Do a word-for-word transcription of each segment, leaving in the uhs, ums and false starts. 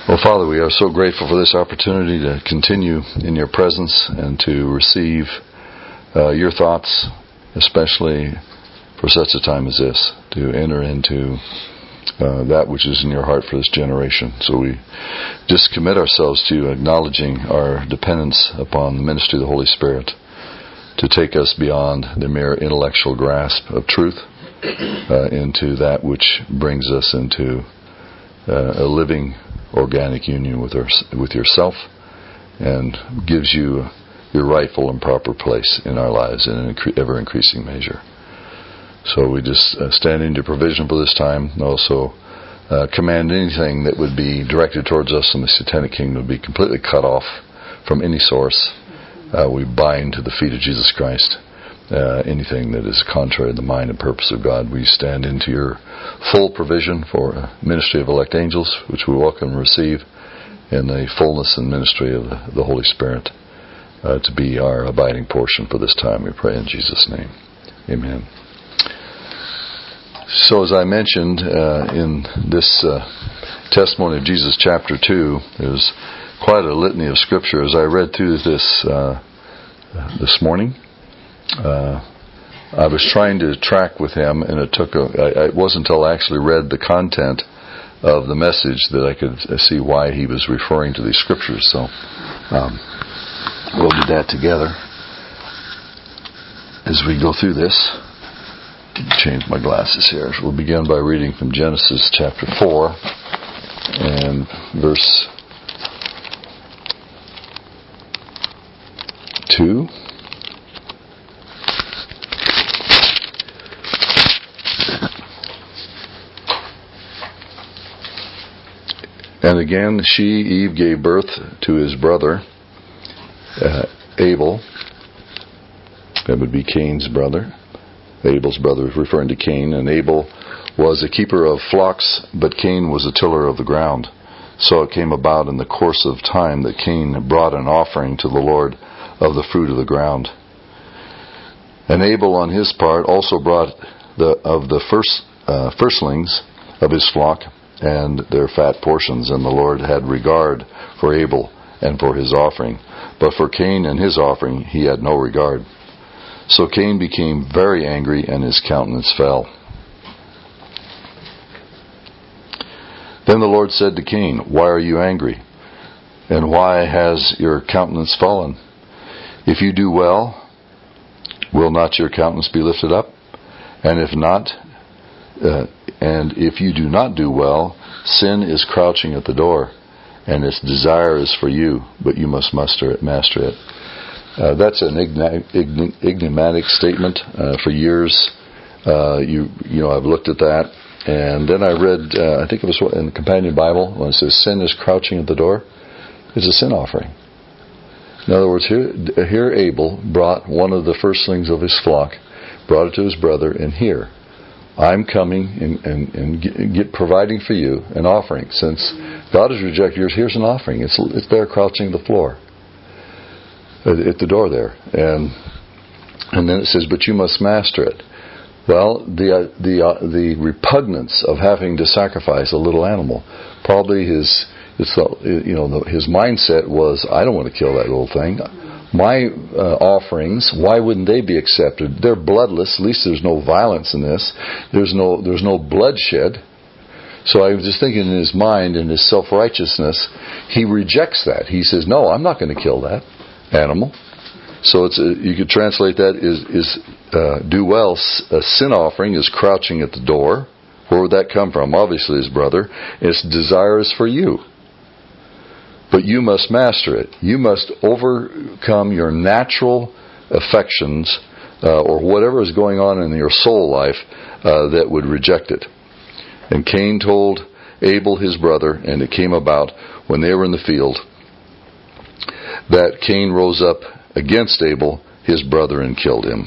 Well, Father, we are so grateful for this opportunity to continue in your presence and to receive uh, your thoughts, especially for such a time as this, to enter into uh, that which is in your heart for this generation. So we just commit ourselves to acknowledging our dependence upon the ministry of the Holy Spirit to take us beyond the mere intellectual grasp of truth uh, into that which brings us into uh, a living organic union with our, with yourself, and gives you your rightful and proper place in our lives in an incre- ever increasing measure. So we just uh, stand in your provision for this time, and also uh, command anything that would be directed towards us in the Satanic Kingdom to be completely cut off from any source. Uh, we bind to the feet of Jesus Christ uh, anything that is contrary to the mind and purpose of God. We stand into your full provision for a ministry of elect angels, which we welcome and receive, in the fullness and ministry of the, the Holy Spirit uh, to be our abiding portion for this time. We pray in Jesus' name. Amen. So as I mentioned uh, in this uh, testimony of Jesus chapter two, there's quite a litany of scripture. As I read through this uh, this morning, uh, I was trying to track with him, and it took a, I, it wasn't until I actually read the content of the message that I could see why he was referring to these scriptures. So um, we'll do that together as we go through this. Change my glasses here. So we'll begin by reading from Genesis chapter four and verse two. And again, she, Eve, gave birth to his brother, uh, Abel. That would be Cain's brother. Abel's brother is referring to Cain. And Abel was a keeper of flocks, but Cain was a tiller of the ground. So it came about in the course of time that Cain brought an offering to the Lord of the fruit of the ground. And Abel, on his part, also brought the of the first uh, firstlings of his flock and their fat portions, and the Lord had regard for Abel and for his offering. But for Cain and his offering he had no regard. So Cain became very angry, and his countenance fell. Then the Lord said to Cain, "Why are you angry? And why has your countenance fallen? If you do well, will not your countenance be lifted up? And if not, uh, and if you do not do well, sin is crouching at the door, and its desire is for you, but you must master it. Master it." Uh, that's an enigmatic statement. Uh, for years, uh, you you know, I've looked at that, and then I read, uh, I think it was in the Companion Bible, when it says sin is crouching at the door. It's a sin offering. In other words, here, here Abel brought one of the firstlings of his flock, brought it to his brother, and here, I'm coming and, and, and get, get providing for you an offering. Since God has rejected yours, here's an offering. It's it's there crouching at the floor, at, at the door there, and and then it says, "But you must master it." Well, the uh, the uh, the repugnance of having to sacrifice a little animal, probably his it's the, you know the, his mindset was, I don't want to kill that little thing. My uh, offerings, why wouldn't they be accepted? They're bloodless. At least there's no violence in this. There's no there's no bloodshed. So I was just thinking in his mind, in his self-righteousness, he rejects that. He says, "No, I'm not going to kill that animal." So it's a, you could translate that is is uh, do well. A sin offering is crouching at the door. Where would that come from? Obviously, his brother. Its desire is for you. But you must master it. You must overcome your natural affections uh, or whatever is going on in your soul life uh, that would reject it. And Cain told Abel his brother, and it came about when they were in the field that Cain rose up against Abel his brother and killed him.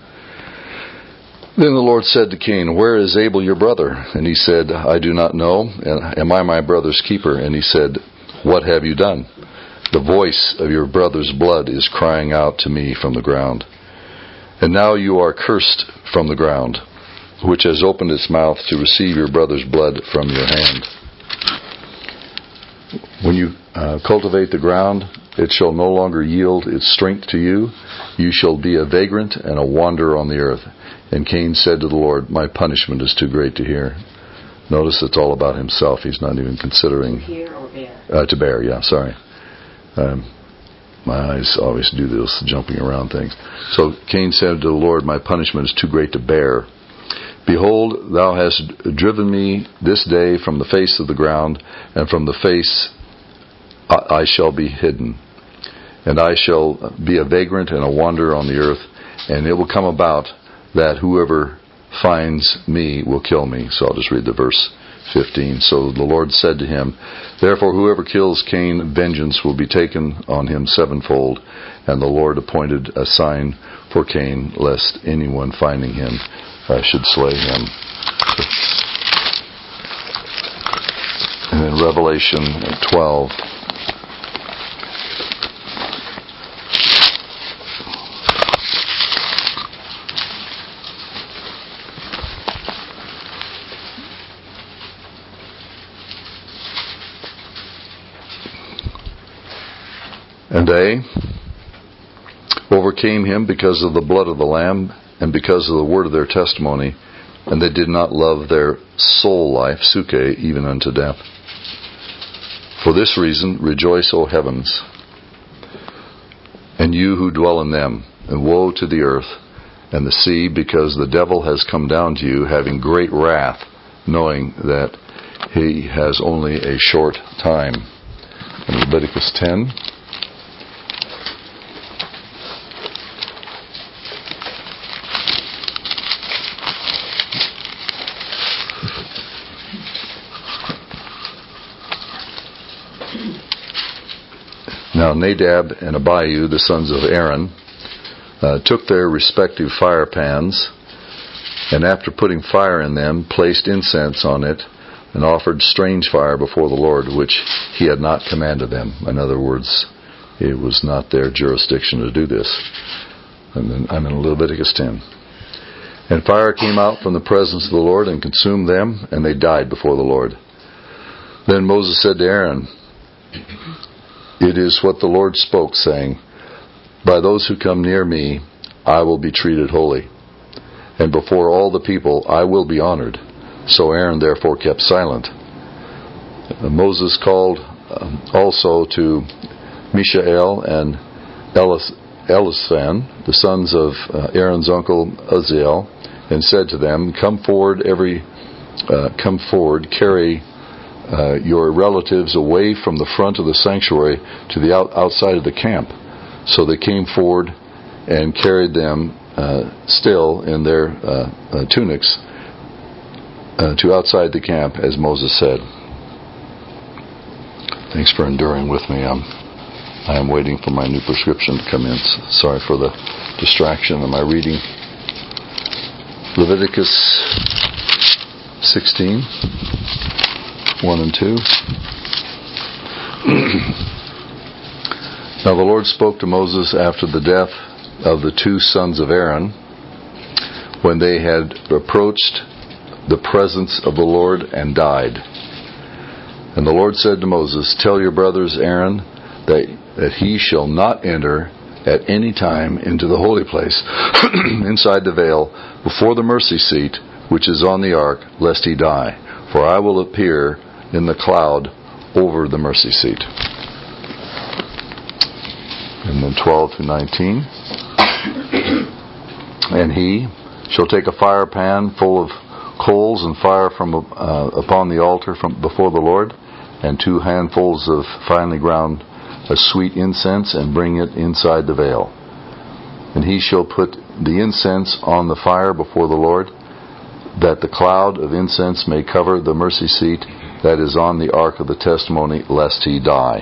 Then the Lord said to Cain, "Where is Abel your brother?" And he said, "I do not know. Am I my brother's keeper?" And he said, "What have you done? The voice of your brother's blood is crying out to me from the ground. And now you are cursed from the ground, which has opened its mouth to receive your brother's blood from your hand." When you uh, cultivate the ground, it shall no longer yield its strength to you. You shall be a vagrant and a wanderer on the earth. And Cain said to the Lord, my punishment is too great to hear. Notice it's all about himself. He's not even considering... To hear or bear? Uh, to bear, yeah, sorry. Um, my eyes always do this jumping around things. So Cain said to the Lord, my punishment is too great to bear. Behold, thou hast driven me this day from the face of the ground, and from the face I shall be hidden. And I shall be a vagrant and a wanderer on the earth, and it will come about that whoever finds me will kill me. So I'll just read the verse fifteen. So the Lord said to him, therefore whoever kills Cain, vengeance will be taken on him sevenfold. And the Lord appointed a sign for Cain, lest anyone finding him uh, should slay him. And then Revelation twelve. And they overcame him because of the blood of the Lamb and because of the word of their testimony, and they did not love their soul life, suke, even unto death. For this reason, rejoice, O heavens, and you who dwell in them, and woe to the earth and the sea, because the devil has come down to you, having great wrath, knowing that he has only a short time. In Leviticus ten. Now Nadab and Abihu, the sons of Aaron, uh, took their respective fire pans, and after putting fire in them, placed incense on it, and offered strange fire before the Lord, which he had not commanded them. In other words, it was not their jurisdiction to do this. And then I'm in Leviticus ten. And fire came out from the presence of the Lord and consumed them, and they died before the Lord. Then Moses said to Aaron, it is what the Lord spoke, saying, by those who come near me, I will be treated holy, and before all the people I will be honored. So Aaron therefore kept silent. Uh, Moses called um, also to Mishael and Elis- Eliphan, the sons of uh, Aaron's uncle Uzziel, and said to them, come forward, every uh, come forward, carry Uh, your relatives away from the front of the sanctuary to the out, outside of the camp. So they came forward and carried them uh, still in their uh, uh, tunics uh, to outside the camp, as Moses said. Thanks for enduring with me. I'm, I am waiting for my new prescription to come in. Sorry for the distraction of my reading. Leviticus sixteen. one and two. Now the Lord spoke to Moses after the death of the two sons of Aaron, when they had approached the presence of the Lord and died. And the Lord said to Moses, tell your brothers Aaron that, that he shall not enter at any time into the holy place inside the veil before the mercy seat which is on the ark, lest he die. For I will appear in the cloud over the mercy seat. And then twelve to nineteen. And he shall take a fire pan full of coals and fire from uh, upon the altar from before the Lord, and two handfuls of finely ground a sweet incense, and bring it inside the veil. And he shall put the incense on the fire before the Lord, that the cloud of incense may cover the mercy seat that is on the ark of the testimony, lest he die.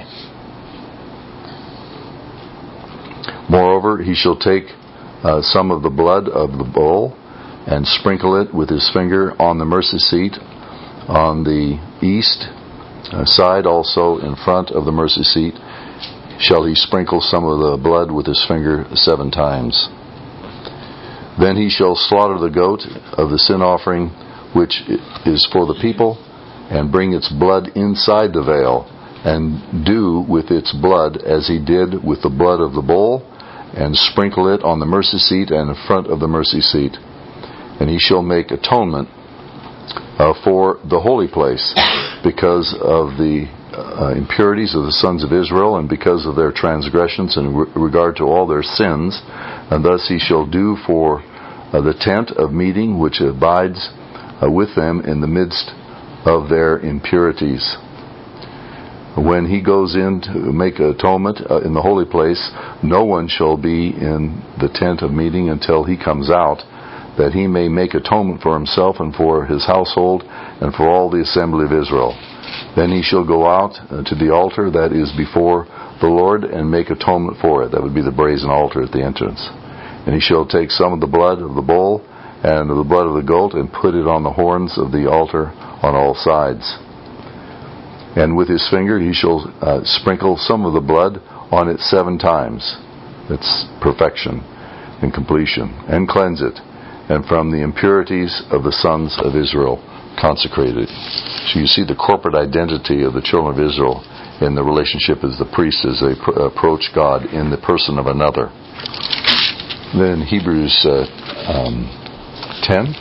Moreover, he shall take uh, some of the blood of the bull and sprinkle it with his finger on the mercy seat on the east uh, side, also in front of the mercy seat shall he sprinkle some of the blood with his finger seven times. Then he shall slaughter the goat of the sin offering, which is for the people, and bring its blood inside the veil, and do with its blood as he did with the blood of the bull, and sprinkle it on the mercy seat and in front of the mercy seat. And he shall make atonement uh, for the holy place because of the uh, impurities of the sons of Israel, and because of their transgressions in re- regard to all their sins. And thus he shall do for uh, the tent of meeting which abides uh, with them in the midst of their impurities. When he goes in to make atonement uh, in the holy place, no one shall be in the tent of meeting until he comes out, that he may make atonement for himself and for his household and for all the assembly of Israel. Then he shall go out uh, to the altar that is before the Lord and make atonement for it. That would be the brazen altar at the entrance. And he shall take some of the blood of the bull and of the blood of the goat and put it on the horns of the altar on all sides. And with his finger he shall uh, sprinkle some of the blood on it seven times. That's perfection and completion. And cleanse it. And from the impurities of the sons of Israel consecrated. So you see the corporate identity of the children of Israel in the relationship as the priest as they pr- approach God in the person of another. Then Hebrews uh, um, ten.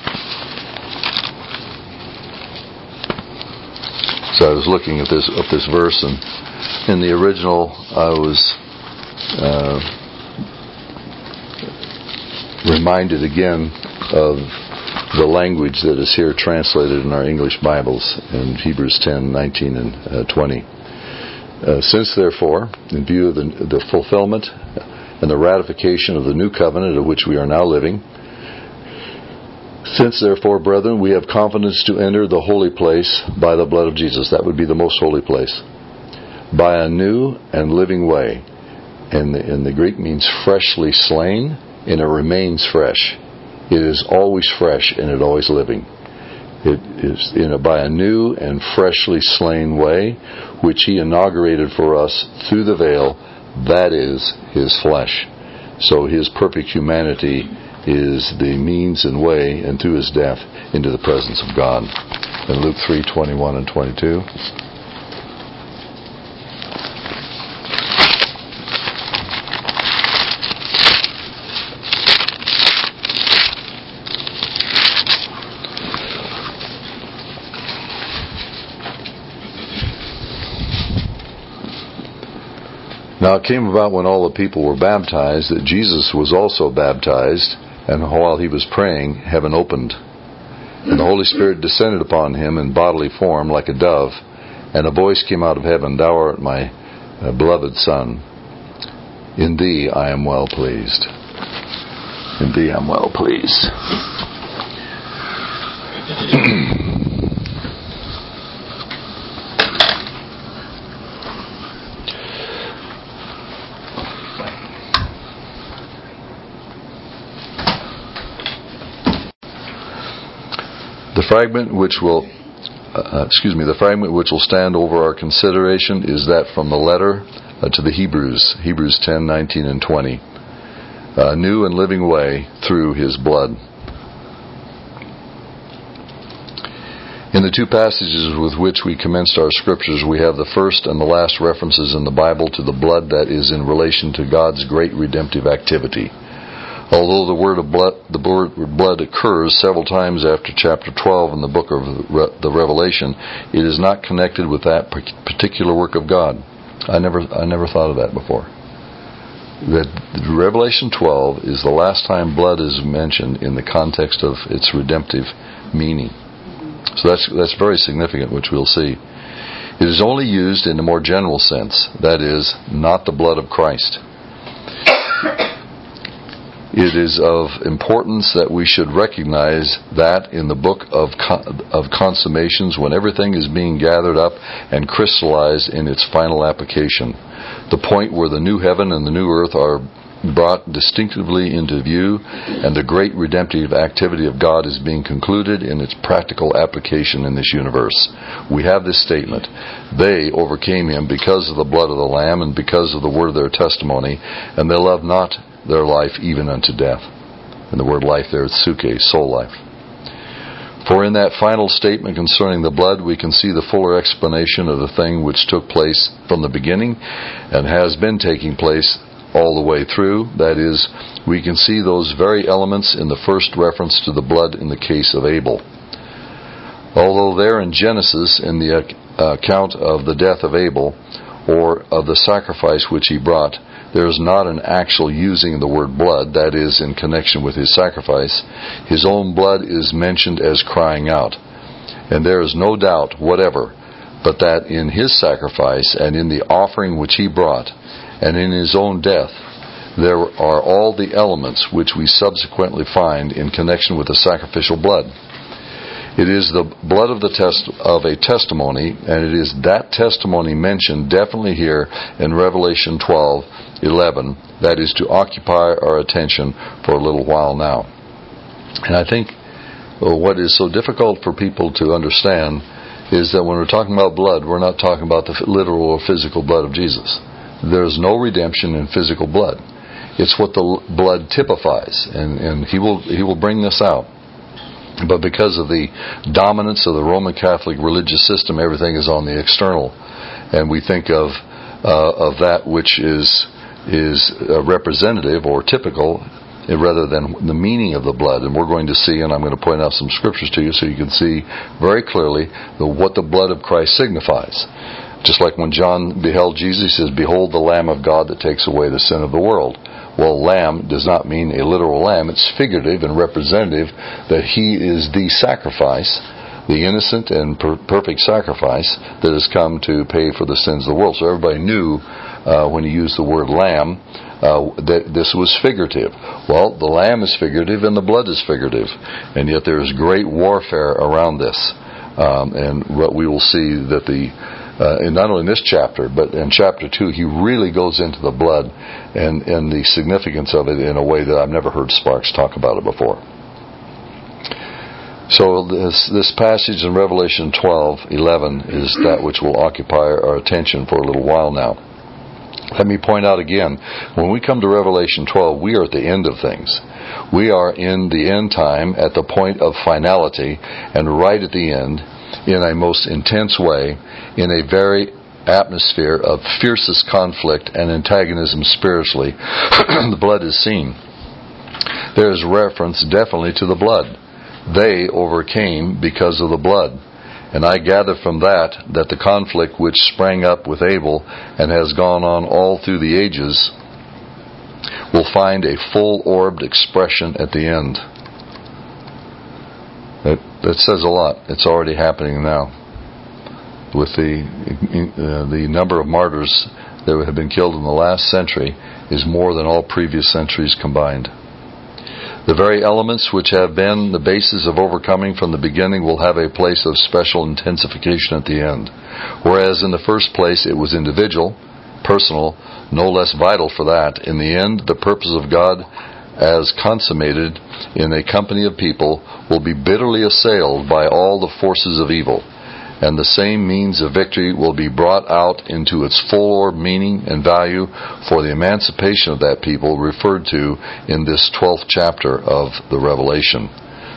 So I was looking at this at this verse, and in the original I was uh, reminded again of the language that is here translated in our English Bibles in Hebrews ten, nineteen, and uh, twenty. Uh, Since therefore, in view of the, the fulfillment and the ratification of the new covenant of which we are now living, Since therefore, brethren, we have confidence to enter the holy place by the blood of Jesus. That would be the most holy place. By a new and living way. And the, and the Greek means freshly slain, and it remains fresh. It is always fresh and it always living. It is in a, by a new and freshly slain way, which he inaugurated for us through the veil, that is his flesh. So his perfect humanity is the means and way, and through his death, into the presence of God. In Luke three, twenty-one and twenty-two. Now it came about when all the people were baptized that Jesus was also baptized, and while he was praying, heaven opened, and the Holy Spirit descended upon him in bodily form like a dove, and a voice came out of heaven, "Thou art my uh, beloved Son. In thee I am well pleased." In thee I am well pleased. The fragment which will, uh, excuse me, the fragment which will stand over our consideration is that from the letter uh, to the Hebrews, Hebrews ten, nineteen, and twenty. A new and living way through his blood. In the two passages with which we commenced our scriptures, we have the first and the last references in the Bible to the blood that is in relation to God's great redemptive activity. Although the word of blood, the word blood occurs several times after chapter twelve in the book of the Revelation, it is not connected with that particular work of God. I never, I never thought of that before. That Revelation twelve is the last time blood is mentioned in the context of its redemptive meaning. So that's that's very significant, which we'll see. It is only used in a more general sense, that is, not the blood of Christ. It is of importance that we should recognize that in the book of of consummations, when everything is being gathered up and crystallized in its final application, the point where the new heaven and the new earth are brought distinctively into view, and the great redemptive activity of God is being concluded in its practical application in this universe. We have this statement: "They overcame him because of the blood of the Lamb and because of the word of their testimony, and they loved not their life even unto death." And the word life there is suke, soul life. For in that final statement concerning the blood, we can see the fuller explanation of the thing which took place from the beginning and has been taking place all the way through. That is, we can see those very elements in the first reference to the blood in the case of Abel. Although there in Genesis, in the account of the death of Abel, or of the sacrifice which he brought, there is not an actual using the word blood, that is, in connection with his sacrifice. His own blood is mentioned as crying out. And there is no doubt whatever, but that in his sacrifice and in the offering which he brought, and in his own death, there are all the elements which we subsequently find in connection with the sacrificial blood. It is the blood of the test of a testimony, and it is that testimony mentioned definitely here in Revelation twelve eleven, that is to occupy our attention for a little while now. And I think well, what is so difficult for people to understand is that when we're talking about blood, we're not talking about the literal or physical blood of Jesus. There is no redemption in physical blood. It's what the blood typifies, and, and he will he will bring this out. But because of the dominance of the Roman Catholic religious system, everything is on the external, and we think of uh, of that which is is uh, representative or typical, rather than the meaning of the blood. And we're going to see, and I'm going to point out some scriptures to you so you can see very clearly the, what the blood of Christ signifies. Just like when John beheld Jesus, he says, "Behold the Lamb of God that takes away the sin of the world." Well, lamb does not mean a literal lamb. It's figurative and representative that he is the sacrifice, the innocent and per- perfect sacrifice that has come to pay for the sins of the world. So everybody knew uh, when he used the word lamb uh, that this was figurative. Well, the lamb is figurative and the blood is figurative. And yet there is great warfare around this. Um, and what we will see that the Uh, and not only in this chapter, but in chapter two, he really goes into the blood and, and the significance of it in a way that I've never heard Sparks talk about it before. So this, this passage in Revelation twelve eleven is that which will occupy our attention for a little while now. Let me point out again, when we come to Revelation twelve, we are at the end of things. We are in the end time, at the point of finality, and right at the end, in a most intense way, in a very atmosphere of fiercest conflict and antagonism spiritually, the blood is seen. There is reference definitely to the blood. They overcame because of the blood. And I gather from that that the conflict which sprang up with Abel and has gone on all through the ages will find a full-orbed expression at the end. That, that says a lot. It's already happening now. With the uh, the number of martyrs that have been killed in the last century is more than all previous centuries combined. The very elements which have been the basis of overcoming from the beginning will have a place of special intensification at the end. Whereas in the first place it was individual, personal, no less vital for that. In the end, the purpose of God as consummated in a company of people will be bitterly assailed by all the forces of evil, and the same means of victory will be brought out into its full-orb meaning and value for the emancipation of that people referred to in this twelfth chapter of the Revelation.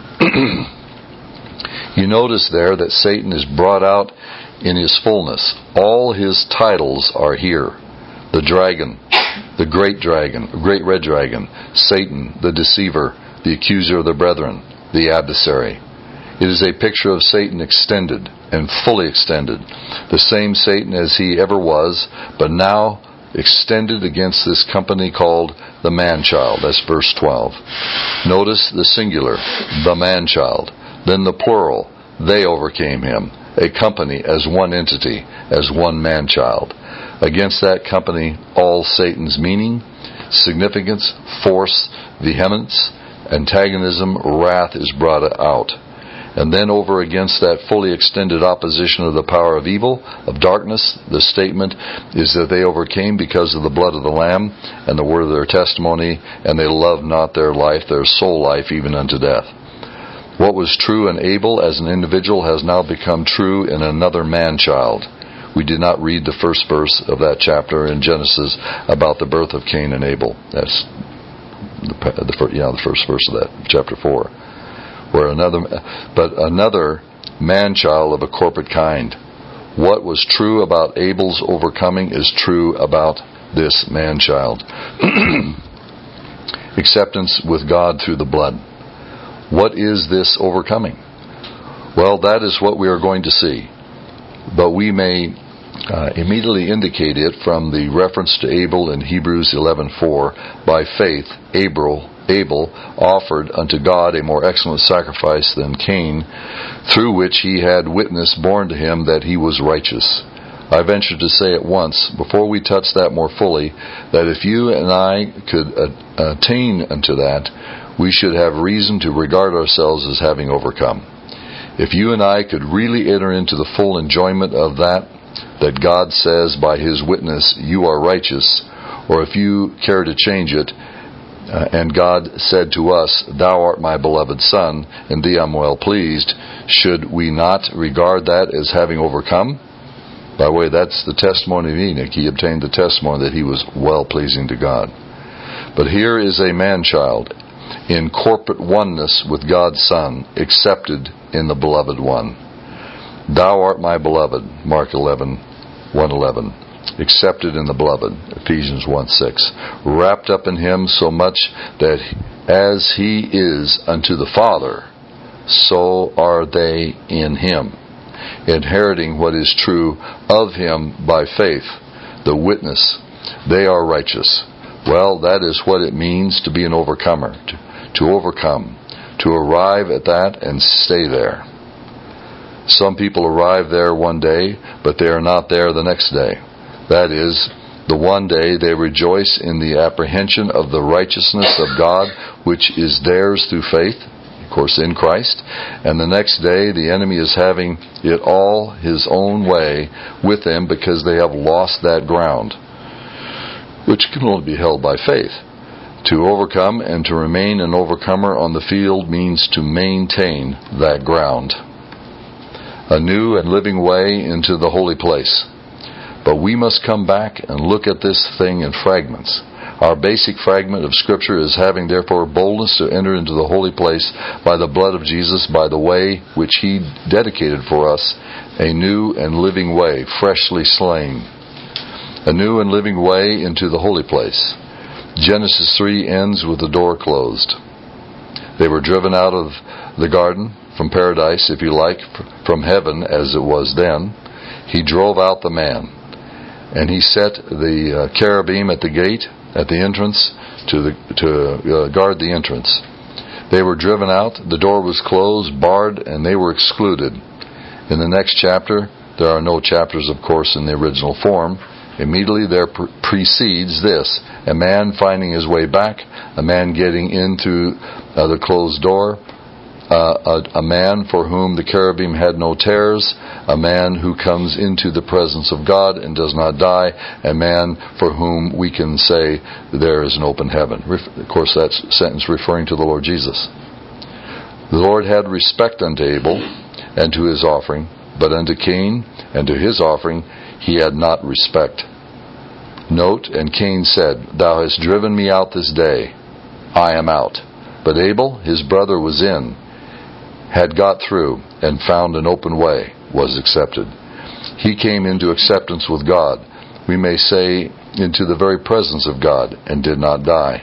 You notice there that Satan is brought out in his fullness. All his titles are here. The dragon, the great dragon, great red dragon, Satan, the deceiver, the accuser of the brethren, the adversary. It is a picture of Satan extended and fully extended. The same Satan as he ever was, but now extended against this company called the man-child. That's verse twelve. Notice the singular, the man-child. Then the plural, they overcame him. A company as one entity, as one man-child. Against that company, all Satan's meaning, significance, force, vehemence, antagonism, wrath is brought out. And then over against that fully extended opposition of the power of evil, of darkness, the statement is that they overcame because of the blood of the Lamb and the word of their testimony, and they loved not their life, their soul life, even unto death. What was true in Abel as an individual has now become true in another man-child. We did not read the first verse of that chapter in Genesis about the birth of Cain and Abel. That's the, the, yeah, the first verse of that, chapter four. Where another, but another man-child of a corporate kind. What was true about Abel's overcoming is true about this man-child. Acceptance with God through the blood. What is this overcoming? Well, that is what we are going to see. But we may uh, immediately indicate it from the reference to Abel in Hebrews eleven four. By faith, Abel, Abel offered unto God a more excellent sacrifice than Cain, through which he had witness borne to him that he was righteous. I venture to say at once, before we touch that more fully, that if you and I could uh, attain unto that, we should have reason to regard ourselves as having overcome. If you and I could really enter into the full enjoyment of that, that God says by His witness, you are righteous, or if you care to change it, uh, and God said to us, thou art my beloved Son, in thee I'm well pleased, should we not regard that as having overcome? By the way, that's the testimony of Enoch. He obtained the testimony that he was well-pleasing to God. But here is a man-child in corporate oneness with God's Son, accepted in the beloved one. Thou art my beloved, Mark eleven, one eleven. Accepted in the beloved, Ephesians one six. Wrapped up in Him so much that as He is unto the Father, so are they in Him, inheriting what is true of Him by faith, the witness, they are righteous. Well, that is what it means to be an overcomer, to, to overcome, to arrive at that and stay there. Some people arrive there one day, but they are not there the next day. That is, the one day they rejoice in the apprehension of the righteousness of God, which is theirs through faith, of course, in Christ, and the next day the enemy is having it all his own way with them because they have lost that ground, which can only be held by faith. To overcome and to remain an overcomer on the field means to maintain that ground. A new and living way into the holy place. But we must come back and look at this thing in fragments. Our basic fragment of Scripture is having therefore boldness to enter into the holy place by the blood of Jesus, by the way which He dedicated for us, a new and living way, freshly slain. A new and living way into the holy place. Genesis three ends with the door closed. They were driven out of the garden, from paradise, if you like, from heaven as it was then. He drove out the man. And He set the uh, cherubim at the gate, at the entrance, to the to uh, guard the entrance. They were driven out, the door was closed, barred, and they were excluded. In the next chapter, there are no chapters, of course, in the original form. Immediately there pre- precedes this: a man finding his way back, a man getting in through uh, the closed door, Uh, a, a man for whom the cherubim had no terrors, a man who comes into the presence of God and does not die, a man for whom we can say there is an open heaven. Of course, that's a sentence referring to the Lord Jesus. The Lord had respect unto Abel and to his offering, but unto Cain and to his offering He had not respect. Note, and Cain said, Thou hast driven me out this day, I am out. But Abel, his brother, was in, had got through, and found an open way, was accepted. He came into acceptance with God, we may say into the very presence of God, and did not die.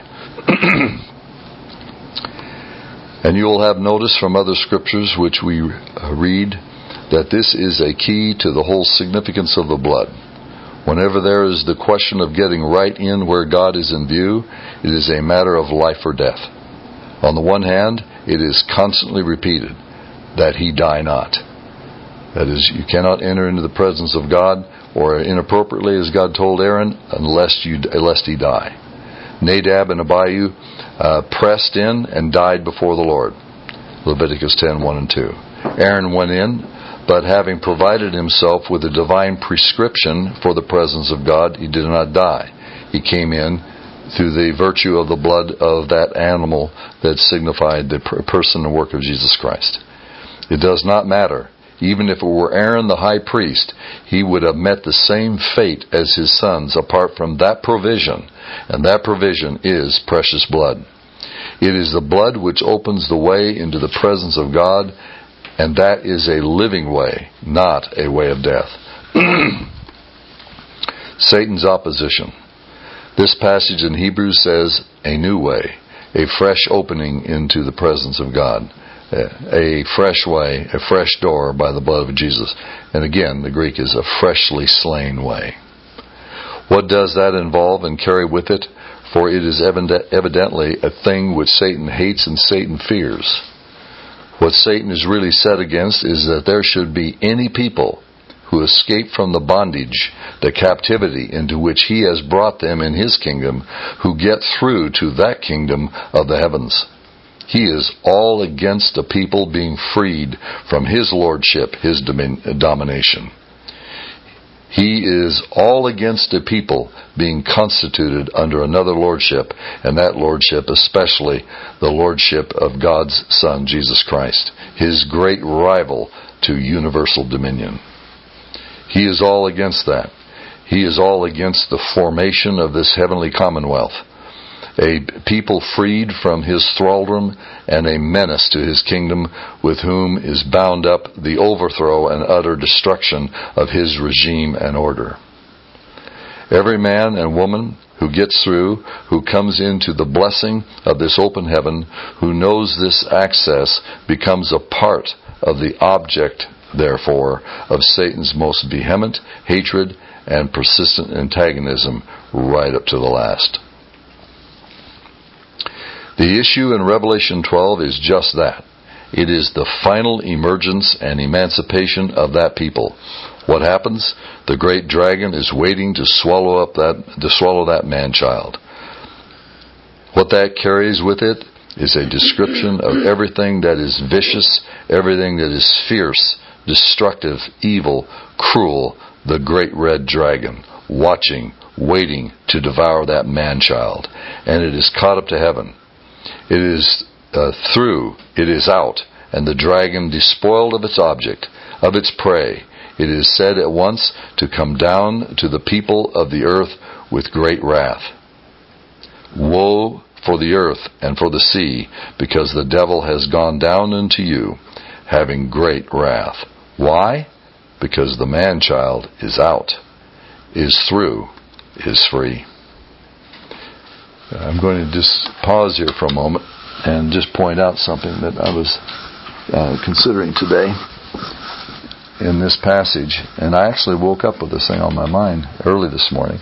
And you will have notice from other scriptures which we read that this is a key to the whole significance of the blood. Whenever there is the question of getting right in where God is in view, it is a matter of life or death. On the one hand, it is constantly repeated that he die not. That is, you cannot enter into the presence of God, or inappropriately, as God told Aaron, unless you lest he die. Nadab and Abihu uh, pressed in and died before the Lord. Leviticus ten, one and two. Aaron went in, but having provided himself with a divine prescription for the presence of God, he did not die. He came in through the virtue of the blood of that animal that signified the person and work of Jesus Christ. It does not matter. Even if it were Aaron the high priest, he would have met the same fate as his sons apart from that provision, and that provision is precious blood. It is the blood which opens the way into the presence of God, and that is a living way, not a way of death. Satan's opposition. This passage in Hebrews says a new way, a fresh opening into the presence of God, a fresh way, a fresh door by the blood of Jesus. And again, the Greek is a freshly slain way. What does that involve and carry with it? For it is evidently a thing which Satan hates and Satan fears. What Satan is really set against is that there should be any people who escape from the bondage, the captivity into which he has brought them in his kingdom, who get through to that kingdom of the heavens. He is all against the people being freed from his lordship, his domin- domination. He is all against the people being constituted under another lordship, and that lordship especially the lordship of God's Son, Jesus Christ, his great rival to universal dominion. He is all against that. He is all against the formation of this heavenly commonwealth, a people freed from his thraldom and a menace to his kingdom, with whom is bound up the overthrow and utter destruction of his regime and order. Every man and woman who gets through, who comes into the blessing of this open heaven, who knows this access, becomes a part of the object, therefore, of Satan's most vehement hatred and persistent antagonism right up to the last. The issue in Revelation twelve is just that. It is the final emergence and emancipation of that people. What happens? The great dragon is waiting to swallow up that to swallow that man-child. What that carries with it is a description of everything that is vicious, everything that is fierce, destructive, evil, cruel, the great red dragon, watching, waiting to devour that man-child. And it is caught up to heaven. It is uh, through, it is out, and the dragon despoiled of its object, of its prey. It is said at once to come down to the people of the earth with great wrath. Woe for the earth and for the sea, because the devil has gone down into you, having great wrath. Why? Because the man-child is out, is through, is free. I'm going to just pause here for a moment and just point out something that I was uh, considering today in this passage. And I actually woke up with this thing on my mind early this morning.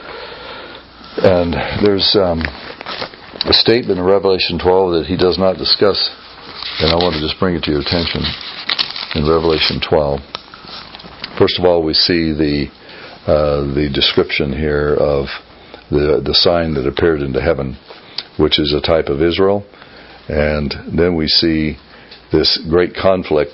And there's um, a statement in Revelation twelve that he does not discuss, and I want to just bring it to your attention. In Revelation twelve, first of all, we see the uh, the description here of the the sign that appeared into heaven, which is a type of Israel. And then we see this great conflict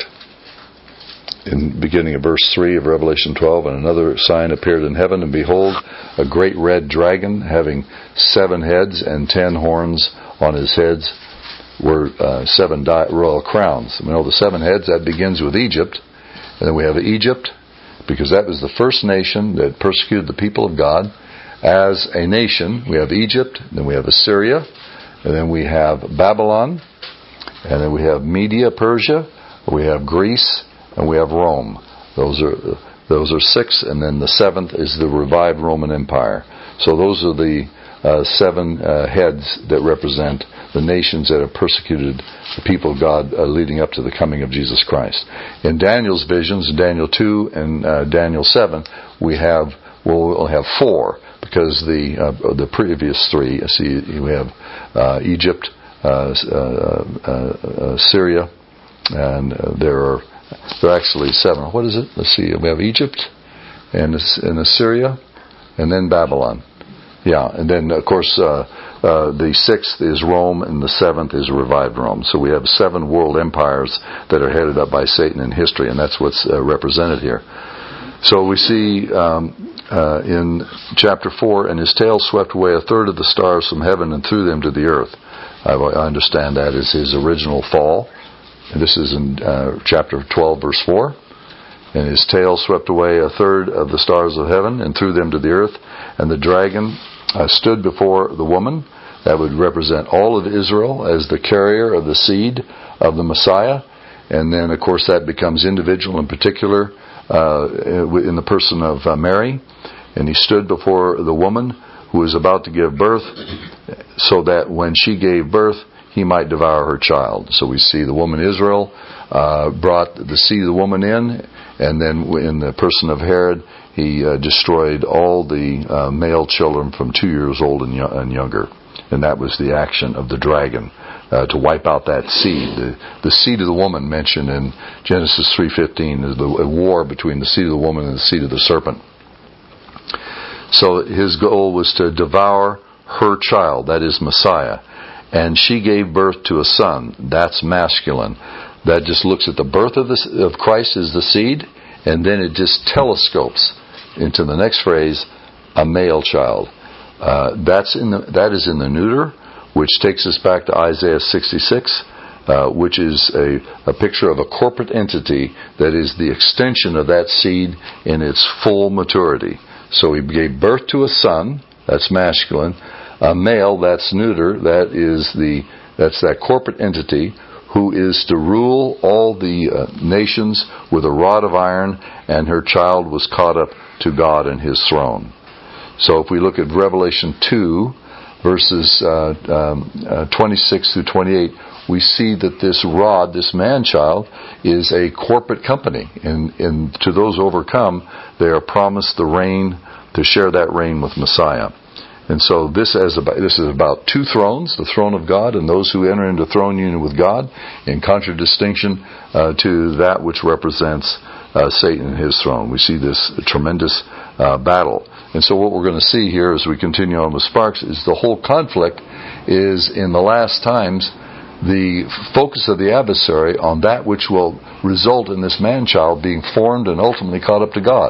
in the beginning of verse three of Revelation twelve. And another sign appeared in heaven, and behold, a great red dragon having seven heads and ten horns on his heads were uh, seven di- royal crowns. We know the seven heads, that begins with Egypt. And then we have Egypt, because that was the first nation that persecuted the people of God. As a nation, we have Egypt, then we have Assyria, and then we have Babylon, and then we have Media, Persia, we have Greece, and we have Rome. Those are those are six, and then the seventh is the revived Roman Empire. So those are the uh, seven uh, heads that represent the nations that have persecuted the people of God uh, leading up to the coming of Jesus Christ. In Daniel's visions, Daniel two and uh, Daniel seven, we have well, we'll have four. Because the uh, the previous three, see, we have uh, Egypt, uh, uh, uh, Syria, and uh, there are there are actually seven. What is it? Let's see. We have Egypt, and and Assyria, and then Babylon. Yeah, and then of course uh, uh, the sixth is Rome, and the seventh is revived Rome. So we have seven world empires that are headed up by Satan in history, and that's what's uh, represented here. So we see. Um, Uh, in chapter four, and his tail swept away a third of the stars from heaven and threw them to the earth. I, I understand that is his original fall. And this is in uh, chapter twelve, verse four. And his tail swept away a third of the stars of heaven and threw them to the earth. And the dragon uh, stood before the woman, That would represent all of Israel as the carrier of the seed of the Messiah. And then, of course, that becomes individual in particular uh, in the person of uh, Mary. And he stood before the woman who was about to give birth, so that when she gave birth, he might devour her child. So we see the woman Israel uh, brought the seed of the woman in, and then in the person of Herod, he uh, destroyed all the uh, male children from two years old and, y- and younger. And that was the action of the dragon, uh, to wipe out that seed. The, the seed of the woman mentioned in Genesis three fifteen is the a war between the seed of the woman and the seed of the serpent. So his goal was to devour her child, that is Messiah. And she gave birth to a son, that's masculine. That just looks at the birth of, the, of Christ as the seed, and then it just telescopes into the next phrase, a male child. Uh, that's in the, that is in the neuter, which takes us back to Isaiah sixty-six, uh, which is a, a picture of a corporate entity that is the extension of that seed in its full maturity. So he gave birth to a son, that's masculine. A male, that's neuter, that is the that's that corporate entity who is to rule all the uh, nations with a rod of iron, and her child was caught up to God and his throne. So if we look at Revelation two, verses uh, um, uh, twenty-six through twenty-eight, we see that this rod, this man-child, is a corporate company. And, and to those overcome, they are promised the reign, to share that reign with Messiah. And so this, as about, this is about two thrones, the throne of God and those who enter into throne union with God, in contradistinction uh, to that which represents uh, Satan and his throne. We see this tremendous uh, battle. And so what we're going to see here as we continue on with Sparks is the whole conflict is in the last times the focus of the adversary on that which will result in this man-child being formed and ultimately caught up to God.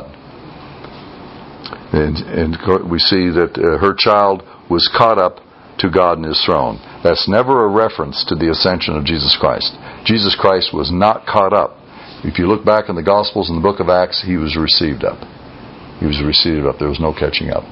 And, and we see that uh, her child was caught up to God and his throne. That's never a reference to the ascension of Jesus Christ. Jesus Christ was not caught up. If you look back in the Gospels and the book of Acts, he was received up. He was received up. There was no catching up.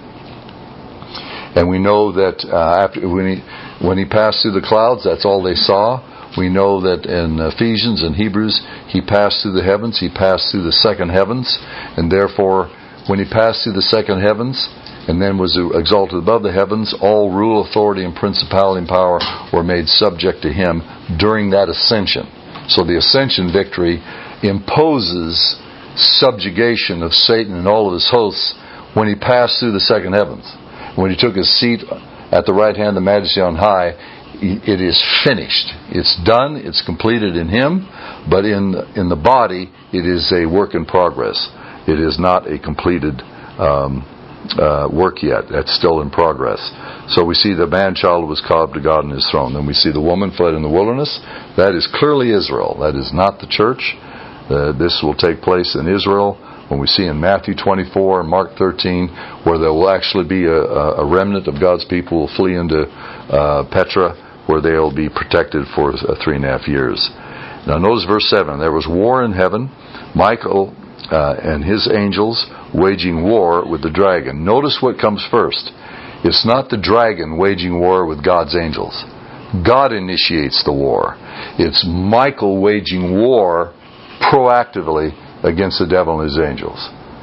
And we know that uh, after when he when he passed through the clouds, that's all they saw. We know that in Ephesians and Hebrews, he passed through the heavens. He passed through the second heavens, and therefore, when he passed through the second heavens, and then was exalted above the heavens, all rule, authority, and principality and power were made subject to him during that ascension. So the ascension victory imposes subjugation of Satan and all of his hosts when he passed through the second heavens. When he took his seat at the right hand of the Majesty on high, it is finished. It's done. It's completed in him. But in in the body, it is a work in progress. It is not a completed um, uh, work yet. That's still in progress. So we see the man-child was caught up to God in his throne. Then we see the woman fled in the wilderness. That is clearly Israel. That is not the church. Uh, this will take place in Israel. When we see in Matthew twenty-four and Mark thirteen, where there will actually be a, a remnant of God's people who will flee into uh, Petra, where they will be protected for uh, three and a half years. Now notice verse seven. There was war in heaven. Michael uh, and his angels waging war with the dragon. Notice what comes first. It's not the dragon waging war with God's angels. God initiates the war. It's Michael waging war proactively against the devil and his angels.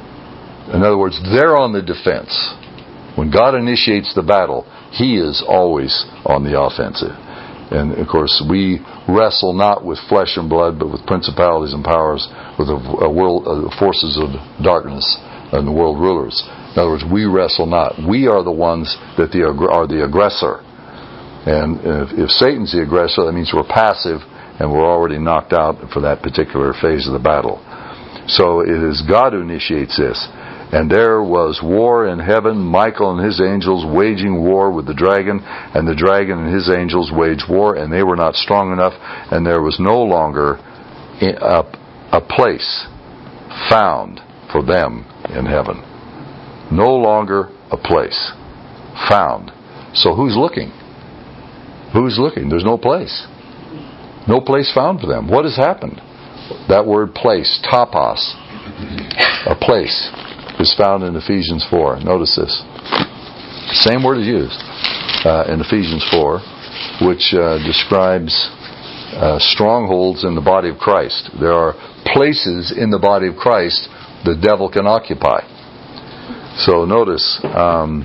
In other words, they're on the defense. When God initiates the battle, he is always on the offensive. And of course, we wrestle not with flesh and blood, but with principalities and powers, with the world uh, forces of darkness and the world rulers. In other words, we wrestle not. We are the ones that the, are the aggressor. And if, if Satan's the aggressor, that means we're passive and we're already knocked out for that particular phase of the battle. So it is God who initiates this. And there was war in heaven, Michael and his angels waging war with the dragon, and the dragon and his angels waged war, and they were not strong enough, and there was no longer a, a place found for them in heaven. No longer a place found. So who's looking? Who's looking? There's no place. No place found for them. What has happened? That word place, topos, a place, is found in Ephesians four. Notice this. Same word is used. uh, in Ephesians four, which uh, describes uh, strongholds in the body of Christ. There are places in the body of Christ the devil can occupy. So notice, um,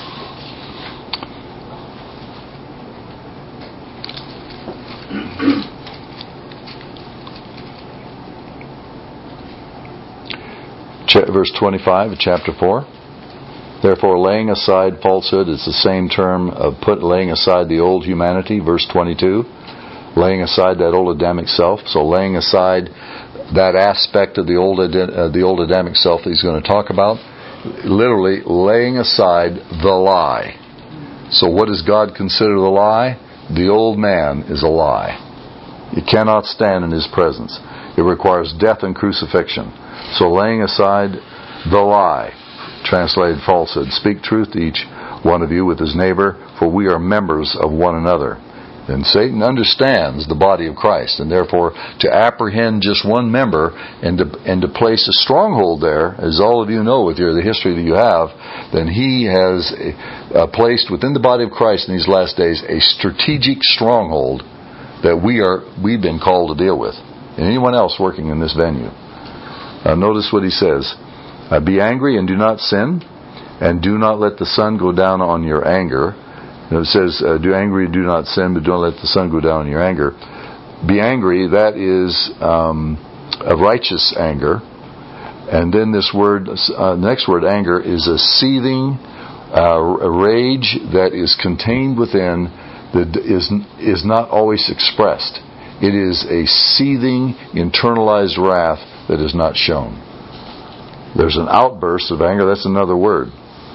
verse twenty-five of chapter four. Therefore, laying aside falsehood is the same term of put laying aside the old humanity. Verse twenty-two, laying aside that old Adamic self. So, laying aside that aspect of the old uh, the old Adamic self that he's going to talk about. Literally, laying aside the lie. So, what does God consider the lie? The old man is a lie. You cannot stand in his presence. It requires death and crucifixion. So laying aside the lie, translated falsehood, speak truth to each one of you with his neighbor, for we are members of one another. And Satan understands the body of Christ, and therefore to apprehend just one member and to, and to place a stronghold there, as all of you know with your the history that you have, then he has uh, placed within the body of Christ in these last days a strategic stronghold that we are we've been called to deal with, and anyone else working in this venue. Uh, notice what he says. Uh, Be angry and do not sin, and do not let the sun go down on your anger. And it says, uh, do angry, do not sin, but don't let the sun go down on your anger. Be angry, that is um, a righteous anger. And then this word, uh, next word, anger, is a seething uh, a rage that is contained within, that is, is not always expressed. It is a seething, internalized wrath that is not shown. There's an outburst of anger. That's another word.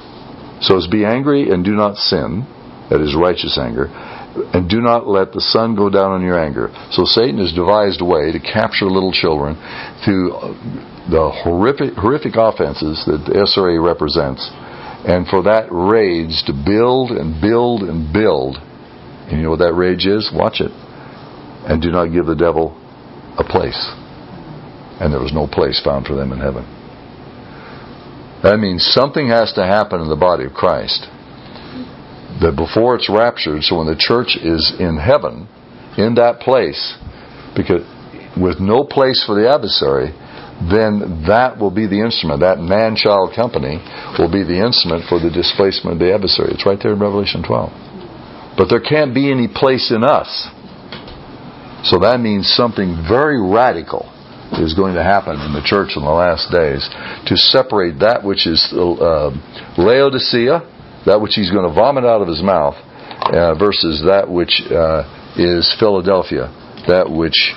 So it's be angry and do not sin. That is righteous anger. And do not let the sun go down on your anger. So Satan has devised a way to capture little children through the horrific, horrific offenses that the S R A represents. And for that rage to build and build and build. And you know what that rage is? Watch it. And do not give the devil a place. And there was no place found for them in heaven. That means something has to happen in the body of Christ. That before it's raptured, so when the church is in heaven, in that place, because with no place for the adversary, then that will be the instrument. That man-child company will be the instrument for the displacement of the adversary. It's right there in Revelation twelve. But there can't be any place in us. So that means something very radical is going to happen in the church in the last days to separate that which is uh, Laodicea, that which he's going to vomit out of his mouth, uh, versus that which uh, is Philadelphia, that which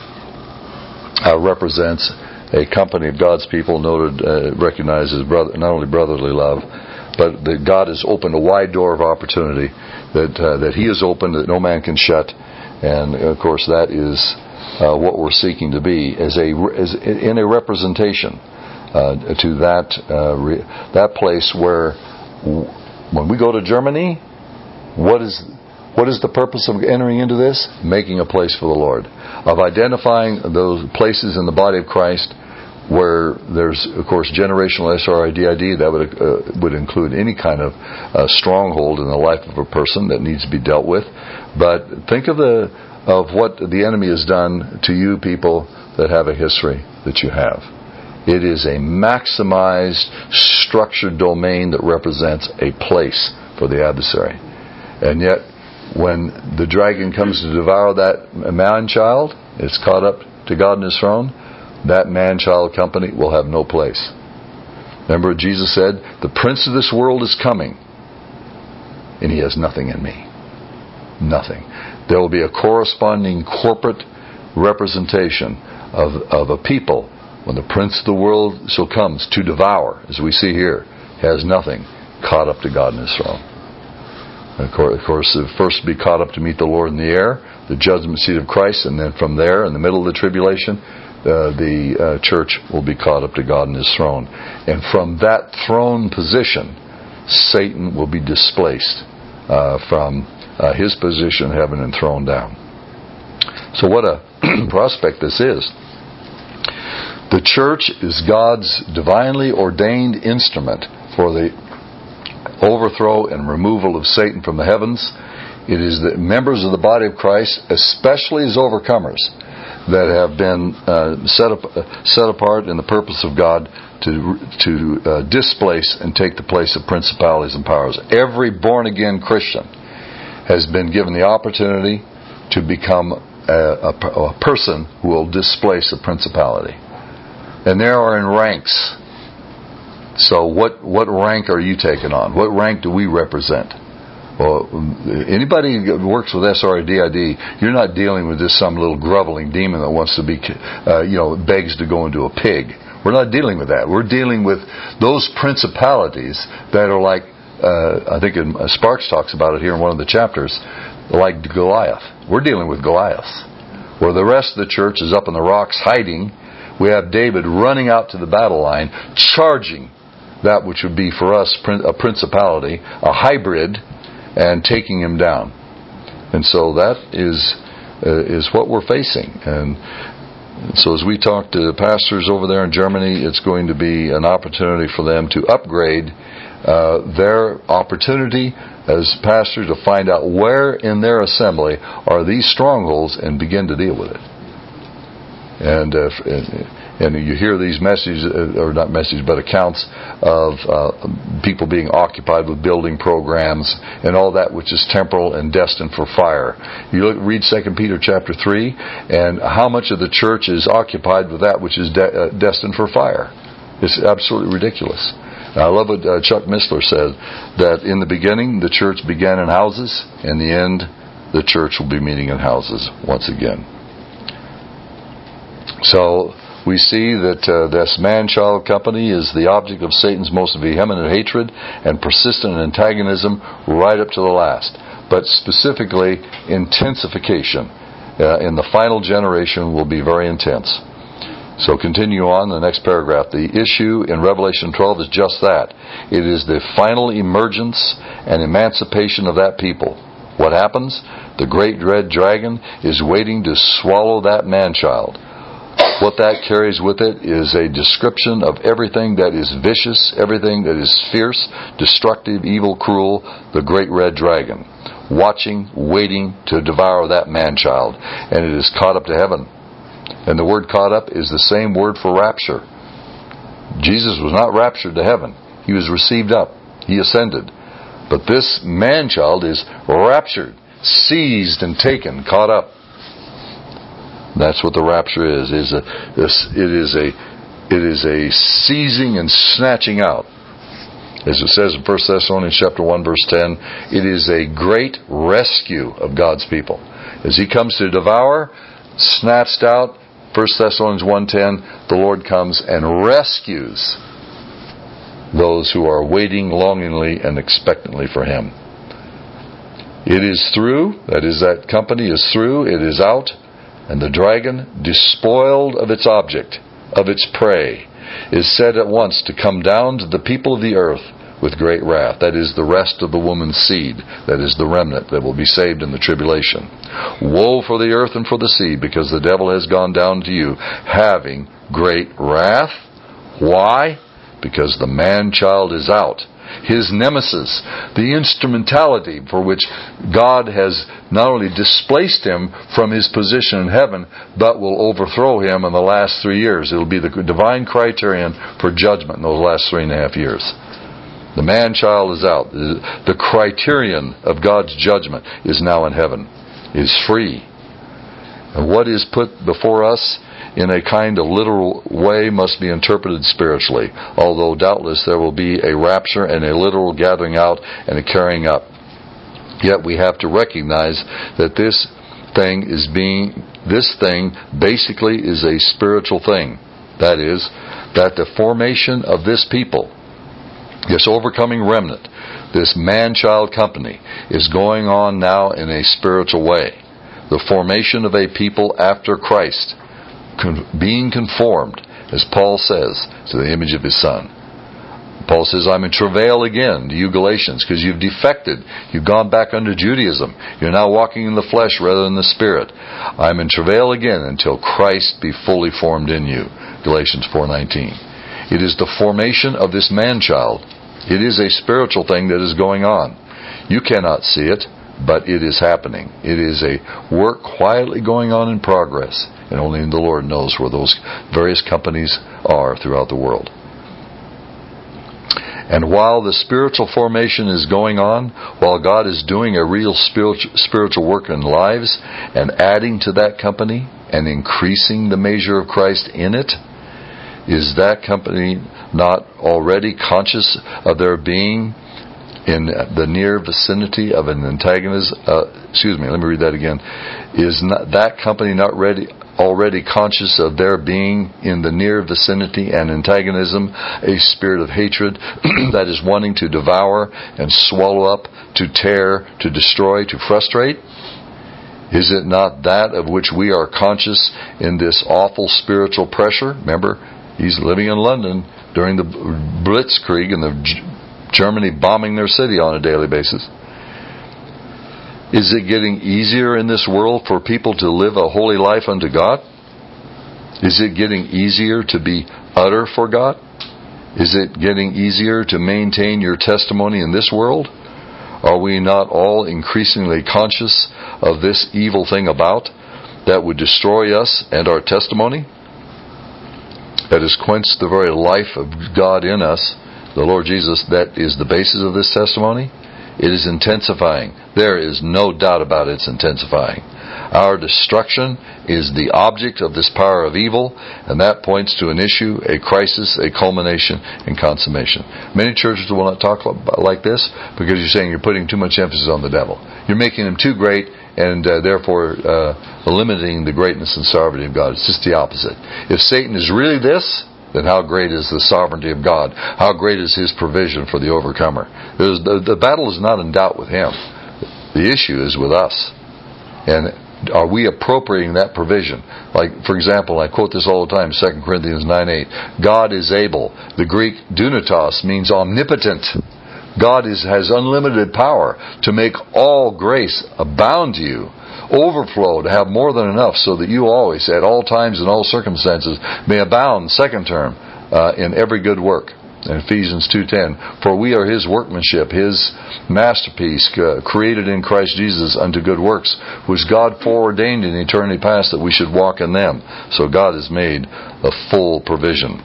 uh, represents a company of God's people, noted, uh, recognized as brother, not only brotherly love, but that God has opened a wide door of opportunity, that uh, that He has opened that no man can shut, and of course that is uh, what we're seeking to be as a as in a representation uh, to that uh, re, that place where w- when we go to Germany, what is what is the purpose of entering into this? Making a place for the Lord, of identifying those places in the body of Christ where there's, of course, generational S R I D I D. That would uh, would include any kind of uh, stronghold in the life of a person that needs to be dealt with. But think of the of what the enemy has done to you people that have a history that you have. It is a maximized, structured domain that represents a place for the adversary. And yet, when the dragon comes to devour that man-child, it's caught up to God and His throne, that man-child company will have no place. Remember what Jesus said? The prince of this world is coming, and he has nothing in me. Nothing. There will be a corresponding corporate representation of, of a people when the prince of the world shall come to devour, as we see here, has nothing, caught up to God and His throne. And of course, first be caught up to meet the Lord in the air, the judgment seat of Christ, and then from there, in the middle of the tribulation, Uh, the uh, church will be caught up to God and His throne. And from that throne position, Satan will be displaced uh, from uh, his position in heaven and thrown down. So what a prospect this is. The church is God's divinely ordained instrument for the overthrow and removal of Satan from the heavens. It is the members of the body of Christ, especially as overcomers, that have been uh, set up, uh, set apart in the purpose of God to to uh, displace and take the place of principalities and powers. Every born-again Christian has been given the opportunity to become a, a, a person who will displace a principality. And there are in ranks. So what, what rank are you taking on? What rank do we represent? Well, anybody who works with S R I D I D, you're not dealing with just some little groveling demon that wants to be, uh, you know, begs to go into a pig. We're not dealing with that. We're dealing with those principalities that are like, uh, I think in, uh, Sparks talks about it here in one of the chapters, like Goliath. We're dealing with Goliath. Where the rest of the church is up in the rocks hiding, we have David running out to the battle line, charging that which would be for us a principality, a hybrid, and taking him down. And so that is uh, is what we're facing. And so as we talk to pastors over there in Germany, it's going to be an opportunity for them to upgrade uh, their opportunity as pastors to find out where in their assembly are these strongholds and begin to deal with it. And uh, and you hear these messages, or not messages, but accounts of uh, people being occupied with building programs and all that which is temporal and destined for fire. You look, read Second Peter chapter three, and how much of the church is occupied with that which is de- uh, destined for fire. It's absolutely ridiculous. Now, I love what uh, Chuck Missler said, that in the beginning the church began in houses, in the end the church will be meeting in houses once again. So we see that uh, this man-child company is the object of Satan's most vehement hatred and persistent antagonism right up to the last. But specifically, intensification uh, in the final generation will be very intense. So continue on the next paragraph. The issue in Revelation twelve is just that. It is the final emergence and emancipation of that people. What happens? The great red dragon is waiting to swallow that man-child. What that carries with it is a description of everything that is vicious, everything that is fierce, destructive, evil, cruel, the great red dragon, watching, waiting to devour that man-child. And it is caught up to heaven. And the word caught up is the same word for rapture. Jesus was not raptured to heaven. He was received up. He ascended. But this man-child is raptured, seized and taken, caught up. That's what the rapture is. Is a, it is a it is a seizing and snatching out. As it says in First Thessalonians chapter one, verse ten, it is a great rescue of God's people. As He comes to devour, snatched out, First Thessalonians one ten, the Lord comes and rescues those who are waiting longingly and expectantly for Him. It is through, that is, that company is through, it is out. And the dragon, despoiled of its object, of its prey, is said at once to come down to the people of the earth with great wrath. That is the rest of the woman's seed. That is the remnant that will be saved in the tribulation. Woe for the earth and for the sea, because the devil has gone down to you, having great wrath. Why? Because the man-child is out. His nemesis, the instrumentality for which God has not only displaced him from his position in heaven, but will overthrow him in the last three years. It will be the divine criterion for judgment in those last three and a half years. The man-child is out. The criterion of God's judgment is now in heaven, is free. And what is put before us in a kind of literal way must be interpreted spiritually, although doubtless there will be a rapture and a literal gathering out and a carrying up. Yet we have to recognize that this thing is being, this thing basically is a spiritual thing. That is, that the formation of this people, this overcoming remnant, this man-child company, is going on now in a spiritual way. The formation of a people after Christ, being conformed, as Paul says, to the image of His Son. Paul says, I'm in travail again, to you Galatians, because you've defected. You've gone back under Judaism. You're now walking in the flesh rather than the Spirit. I'm in travail again until Christ be fully formed in you. Galatians four nineteen. It is the formation of this man-child. It is a spiritual thing that is going on. You cannot see it. but it is happening. It is a work quietly going on in progress, and only the Lord knows where those various companies are throughout the world. And while the spiritual formation is going on, while God is doing a real spiritual work in lives and adding to that company and increasing the measure of Christ in it, is that company not already conscious of their being in the near vicinity of an antagonist? Uh, excuse me, let me read that again. Is not that company not ready, already conscious of their being in the near vicinity and antagonism, a spirit of hatred that is wanting to devour and swallow up, to tear, to destroy, to frustrate? Is it not that of which we are conscious in this awful spiritual pressure? Remember, he's living in London during the Blitzkrieg and the G- Germany bombing their city on a daily basis. Is it getting easier in this world for people to live a holy life unto God? Is it getting easier to be utter for God? Is it getting easier to maintain your testimony in this world? Are we not all increasingly conscious of this evil thing about that would destroy us and our testimony? That has quenched the very life of God in us, the Lord Jesus, that is the basis of this testimony. It is intensifying. There is no doubt about it, it's intensifying. Our destruction is the object of this power of evil, and that points to an issue, a crisis, a culmination, and consummation. Many churches will not talk like this because you're saying you're putting too much emphasis on the devil. You're making him too great and uh, therefore uh, eliminating the greatness and sovereignty of God. It's just the opposite. If Satan is really this, then how great is the sovereignty of God? How great is His provision for the overcomer? The, the battle is not in doubt with Him. The issue is with us. And are we appropriating that provision? Like, for example, I quote this all the time, Second Corinthians nine eight. God is able. The Greek dunatos means omnipotent. God is, has unlimited power to make all grace abound to you, overflow, to have more than enough, so that you always, at all times and all circumstances, may abound, second term, uh, in every good work. In Ephesians two ten, for we are His workmanship, His masterpiece, uh, created in Christ Jesus unto good works, which God foreordained in eternity past that we should walk in them. So God has made a full provision.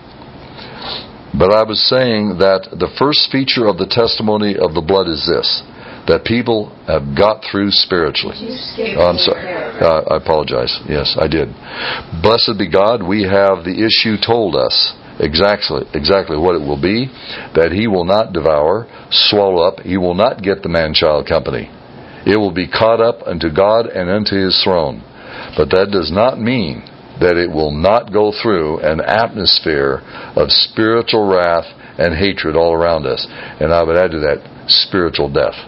But I was saying that the first feature of the testimony of the blood is this, that people have got through spiritually. Oh, I'm sorry. Uh, I apologize. Yes, I did. Blessed be God, we have the issue told us. Exactly, exactly what it will be, that He will not devour, swallow up, He will not get the man-child company. It will be caught up unto God and unto His throne. But that does not mean that it will not go through an atmosphere of spiritual wrath and hatred all around us. And I would add to that, spiritual death.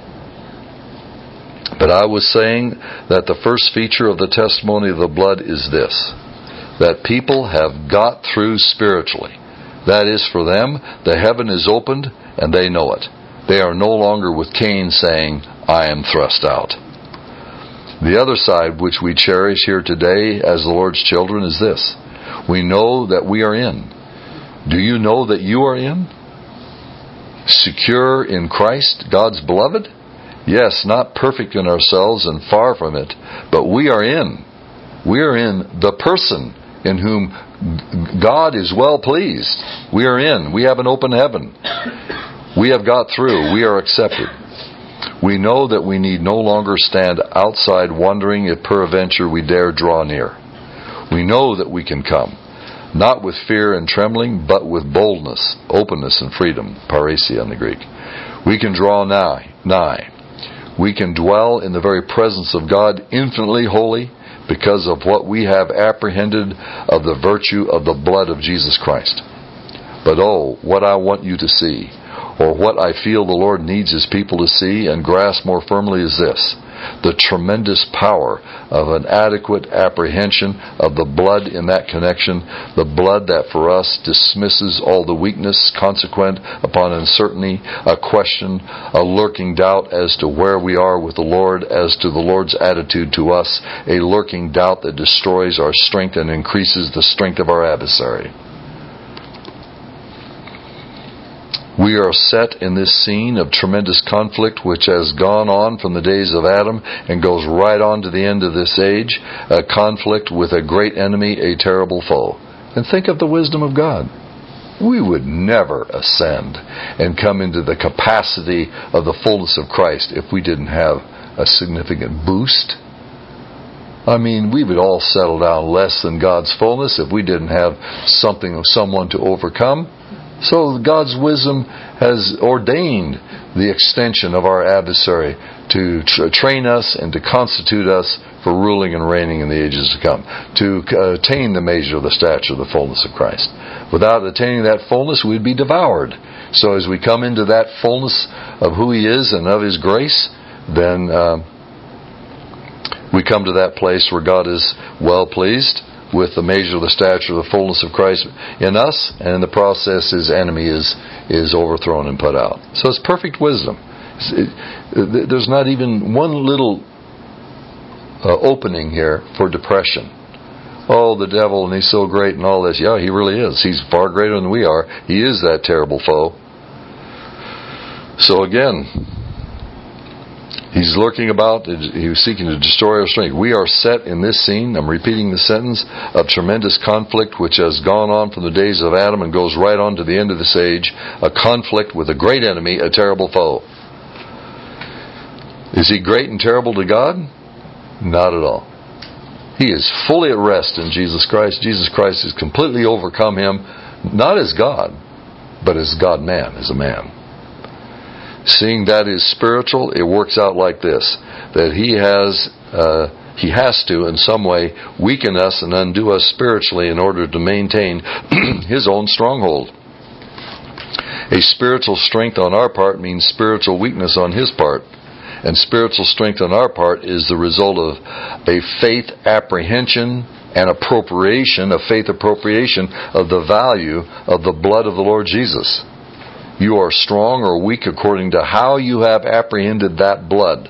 But I was saying that the first feature of the testimony of the blood is this, that people have got through spiritually. That is, for them, the heaven is opened and they know it. They are no longer with Cain saying, I am thrust out. The other side which we cherish here today as the Lord's children is this. We know that we are in. Do you know that you are in? Secure in Christ, God's beloved? Yes, not perfect in ourselves and far from it, but we are in. We are in the person in whom God is well pleased. We are in. We have an open heaven. We have got through. We are accepted. We know that we need no longer stand outside wondering if peradventure we dare draw near. We know that we can come, not with fear and trembling, but with boldness, openness, and freedom, parousia in the Greek. We can draw nigh, nigh. We can dwell in the very presence of God, infinitely holy, because of what we have apprehended of the virtue of the blood of Jesus Christ. But oh, what I want you to see, or what I feel the Lord needs His people to see and grasp more firmly is this, the tremendous power of an adequate apprehension of the blood in that connection, the blood that for us dismisses all the weakness consequent upon uncertainty, a question, a lurking doubt as to where we are with the Lord, as to the Lord's attitude to us, a lurking doubt that destroys our strength and increases the strength of our adversary. We are set in this scene of tremendous conflict which has gone on from the days of Adam and goes right on to the end of this age, a conflict with a great enemy, a terrible foe. And think of the wisdom of God. We would never ascend and come into the capacity of the fullness of Christ if we didn't have a significant boost. I mean, we would all settle down less than God's fullness if we didn't have something of someone to overcome. So God's wisdom has ordained the extension of our adversary to tra- train us and to constitute us for ruling and reigning in the ages to come, to uh, attain the measure of the stature of the fullness of Christ. Without attaining that fullness, we'd be devoured. So as we come into that fullness of who He is and of His grace, then uh, we come to that place where God is well pleased with the measure of the stature of the fullness of Christ in us, and in the process His enemy is is overthrown and put out. So it's perfect wisdom. There's not even one little uh, opening here for depression. Oh, the devil, and he's so great and all this. Yeah, he really is. He's far greater than we are. He is that terrible foe. So again, he's lurking about. He was seeking to destroy our strength. We are set in this scene, I'm repeating the sentence, of tremendous conflict which has gone on from the days of Adam and goes right on to the end of this age. A conflict with a great enemy, a terrible foe. Is he great and terrible to God? Not at all. He is fully at rest in Jesus Christ. Jesus Christ has completely overcome him, not as God, but as God-man, as a man. Seeing that is spiritual, it works out like this, that he has uh, he has to in some way weaken us and undo us spiritually in order to maintain his own stronghold. A spiritual strength on our part means spiritual weakness on his part, and spiritual strength on our part is the result of a faith apprehension and appropriation, a faith appropriation of the value of the blood of the Lord Jesus. You are strong or weak according to how you have apprehended that blood.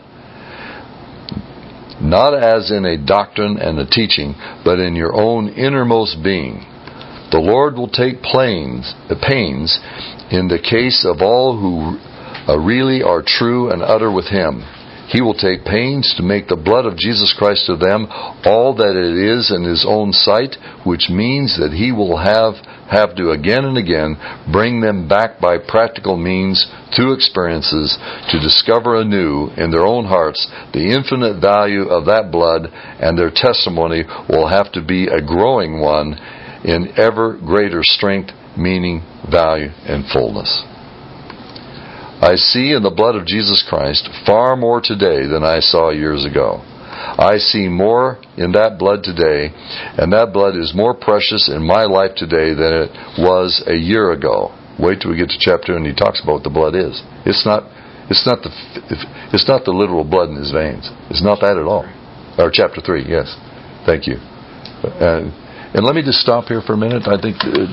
Not as in a doctrine and a teaching, but in your own innermost being. The Lord will take pains, pains in the case of all who uh, really are true and utter with Him. He will take pains to make the blood of Jesus Christ to them all that it is in His own sight, which means that He will have have to again and again bring them back by practical means through experiences to discover anew in their own hearts the infinite value of that blood, and their testimony will have to be a growing one in ever greater strength, meaning, value, and fullness. I see in the blood of Jesus Christ far more today than I saw years ago. I see more in that blood today, and that blood is more precious in my life today than it was a year ago. Wait till we get to chapter two and he talks about what the blood is. It's not, it's not the, it's not the literal blood in his veins. It's not that at all. Or chapter three, yes. Thank you. Uh, and let me just stop here for a minute. I think uh,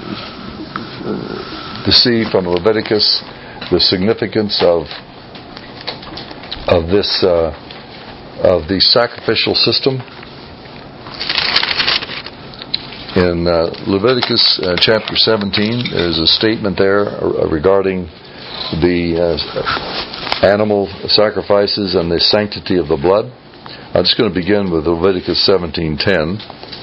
to see from Leviticus the significance of of this. Uh, of the sacrificial system. In uh, Leviticus uh, chapter seventeen, there's a statement there regarding the uh, animal sacrifices and the sanctity of the blood. I'm just going to begin with Leviticus seventeen ten.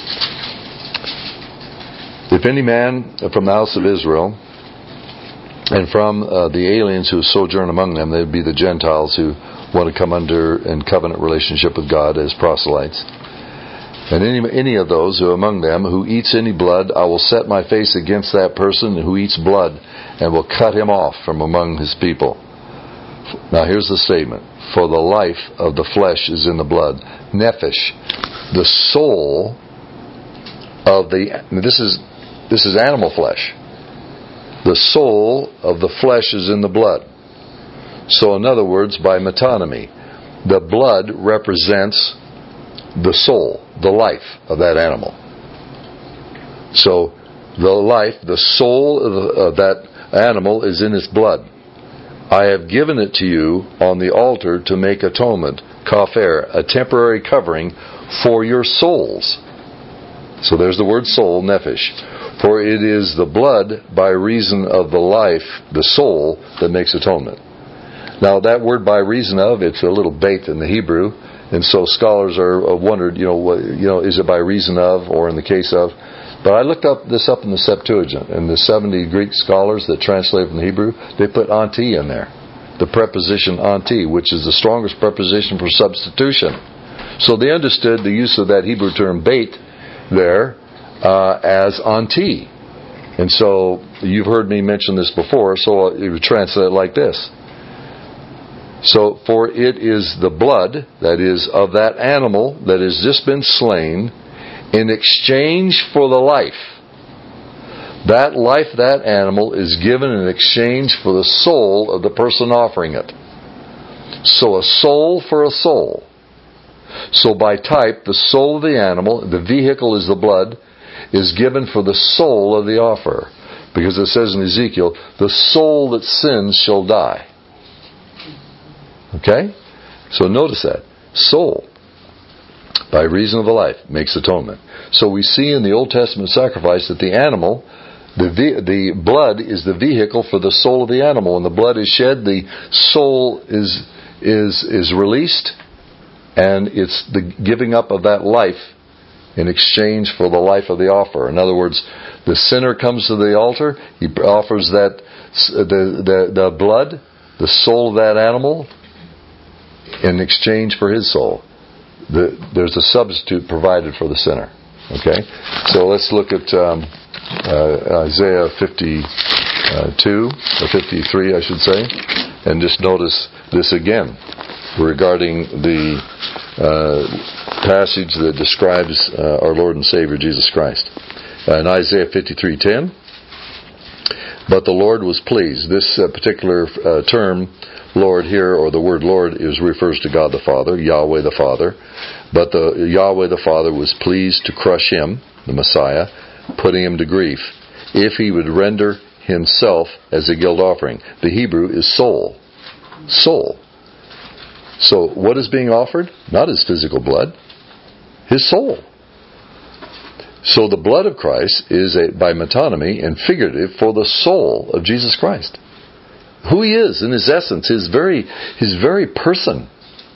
If any man from the house of Israel and from uh, the aliens who sojourn among them, they would be the Gentiles who want to come under in covenant relationship with God as proselytes. And any any of those who among them who eats any blood, I will set my face against that person who eats blood and will cut him off from among his people. Now here's the statement. For the life of the flesh is in the blood. Nephesh, the soul of the, this is, this is animal flesh. The soul of the flesh is in the blood. So in other words, by metonymy, the blood represents the soul, the life of that animal. So the life, the soul of, the, of that animal is in its blood. I have given it to you on the altar to make atonement, kafer, a temporary covering for your souls. So there's the word soul, nephesh. For it is the blood by reason of the life, the soul, that makes atonement. Now that word by reason of, it's a little bait in the Hebrew, and so scholars are wondered, you know, what, you know, is it by reason of, or in the case of? But I looked up this up in the Septuagint, and the seventy Greek scholars that translate from the Hebrew, they put anti in there, the preposition anti, which is the strongest preposition for substitution. So they understood the use of that Hebrew term bait there uh, as anti. And so you've heard me mention this before, so it would translate like this. So, for it is the blood, that is, of that animal that has just been slain, in exchange for the life. That life, that animal, is given in exchange for the soul of the person offering it. So a soul for a soul. So by type, the soul of the animal, the vehicle is the blood, is given for the soul of the offerer. Because it says in Ezekiel, the soul that sins shall die. Okay? So notice that. Soul, by reason of the life, makes atonement. So we see in the Old Testament sacrifice that the animal, the ve- the blood is the vehicle for the soul of the animal. When the blood is shed, the soul is is is released, and it's the giving up of that life in exchange for the life of the offerer. In other words, the sinner comes to the altar, he offers that the the, the blood, the soul of that animal, in exchange for his soul. The, there's a substitute provided for the sinner. Okay? So let's look at um, uh, Isaiah fifty-two, or fifty-three, I should say, and just notice this again regarding the uh, passage that describes uh, our Lord and Savior Jesus Christ. Uh, in Isaiah fifty-three ten, but the Lord was pleased. This uh, particular uh, term, Lord here, or the word Lord, is refers to God the Father, Yahweh the Father. But the Yahweh the Father was pleased to crush him, the Messiah, putting him to grief, if he would render himself as a guilt offering. The Hebrew is soul. Soul. So what is being offered? Not his physical blood, his soul. So the blood of Christ is, a, by metonymy and figurative, for the soul of Jesus Christ. Who he is in his essence, his very his very person.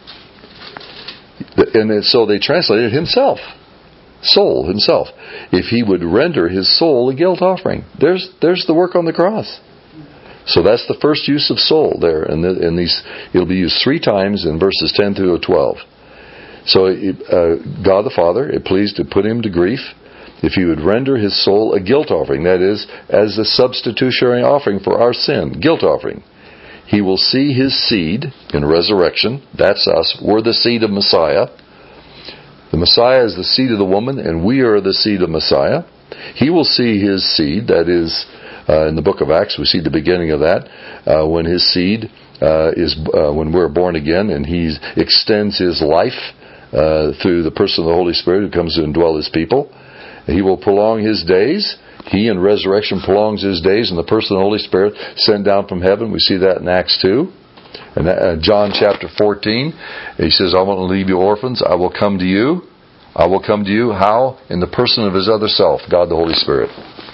And so they translated himself. Soul, himself. If he would render his soul a guilt offering. There's there's the work on the cross. So that's the first use of soul there. And, the, and these it'll be used three times in verses ten through twelve. So uh, God the Father, it pleased to put him to grief, if he would render his soul a guilt offering, that is, as a substitutionary offering for our sin, guilt offering. He will see his seed in resurrection. That's us. We're the seed of Messiah. The Messiah is the seed of the woman, and we are the seed of Messiah. He will see his seed, that is, uh, in the book of Acts, we see the beginning of that, uh, when his seed uh, is, uh, when we're born again, and he extends his life uh, through the person of the Holy Spirit who comes to indwell his people. He will prolong his days. He in resurrection prolongs his days in the person of the Holy Spirit sent down from heaven. We see that in Acts two. And uh, John chapter fourteen, he says, I won't leave you orphans. I will come to you. I will come to you. How? In the person of his other self, God the Holy Spirit.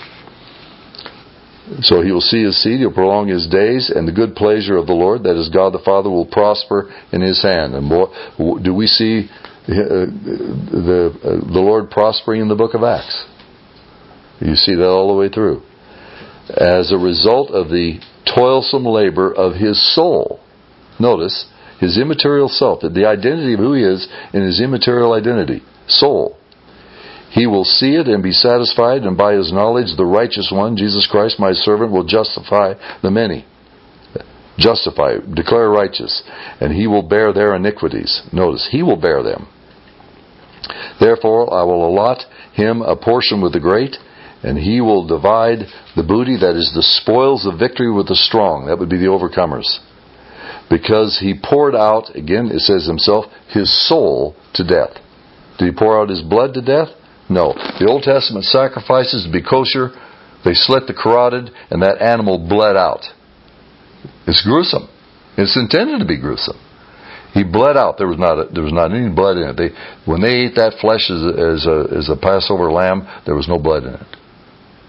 So he will see his seed, he'll prolong his days, and the good pleasure of the Lord, that is God the Father, will prosper in his hand. And more, do we see Uh, the uh, the Lord prospering in the book of Acts? You see that all the way through. As a result of the toilsome labor of his soul. Notice, his immaterial self, the identity of who he is in his immaterial identity, soul. He will see it and be satisfied, and by his knowledge the righteous one, Jesus Christ, my servant, will justify the many. Justify, declare righteous, and he will bear their iniquities. Notice, he will bear them. Therefore I will allot him a portion with the great, and he will divide the booty, that is the spoils of victory, with the strong. That would be the overcomers. Because he poured out, again it says himself, his soul to death. Did he pour out his blood to death? No. The Old Testament sacrifices, to be kosher, they slit the carotid and that animal bled out. It's gruesome. It's intended to be gruesome. He bled out. There was not a, there was not any blood in it. They, when they ate that flesh as a, as a as a Passover lamb, there was no blood in it.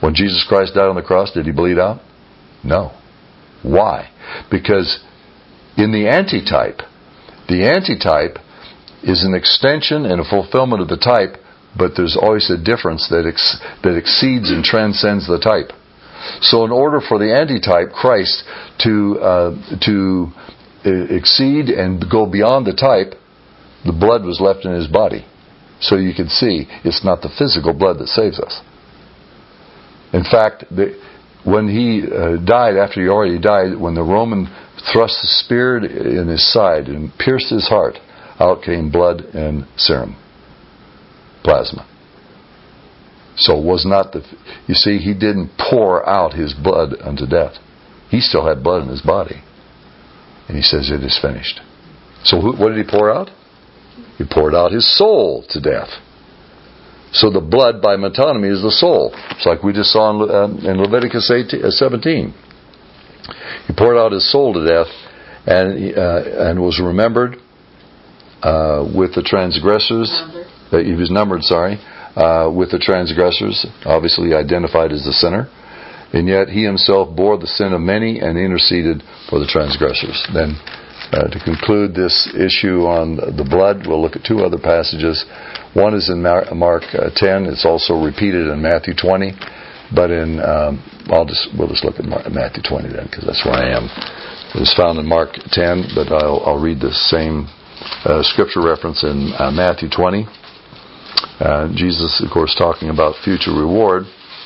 When Jesus Christ died on the cross, did he bleed out? No. Why? Because in the antitype, the antitype is an extension and a fulfillment of the type, but there's always a difference that ex- that exceeds and transcends the type. So in order for the antitype, Christ, to uh, to exceed and go beyond the type, the blood was left in his body. So you can see it's not the physical blood that saves us. In fact, the, when he uh, died, after he already died, when the Roman thrust the spear in his side and pierced his heart, out came blood and serum, plasma. So it was not the, you see, he didn't pour out his blood unto death. He still had blood in his body. And he says, it is finished. So who, what did he pour out? He poured out his soul to death. So the blood by metonymy is the soul. It's like we just saw in, uh, in Leviticus eighteen, uh, seventeen. He poured out his soul to death and uh, and was remembered uh, with the transgressors. Uh, he was numbered, sorry, uh, with the transgressors, obviously identified as the sinner. And yet he himself bore the sin of many and interceded for the transgressors. Then uh, to conclude this issue on the blood, we'll look at two other passages. One is in Mark ten. It's also repeated in Matthew twenty. But in, um, I'll just, we'll just look at Matthew twenty then, because that's where I am. It is found in Mark ten, but I'll, I'll read the same uh, scripture reference in uh, Matthew twenty. Uh, Jesus, of course, talking about future reward.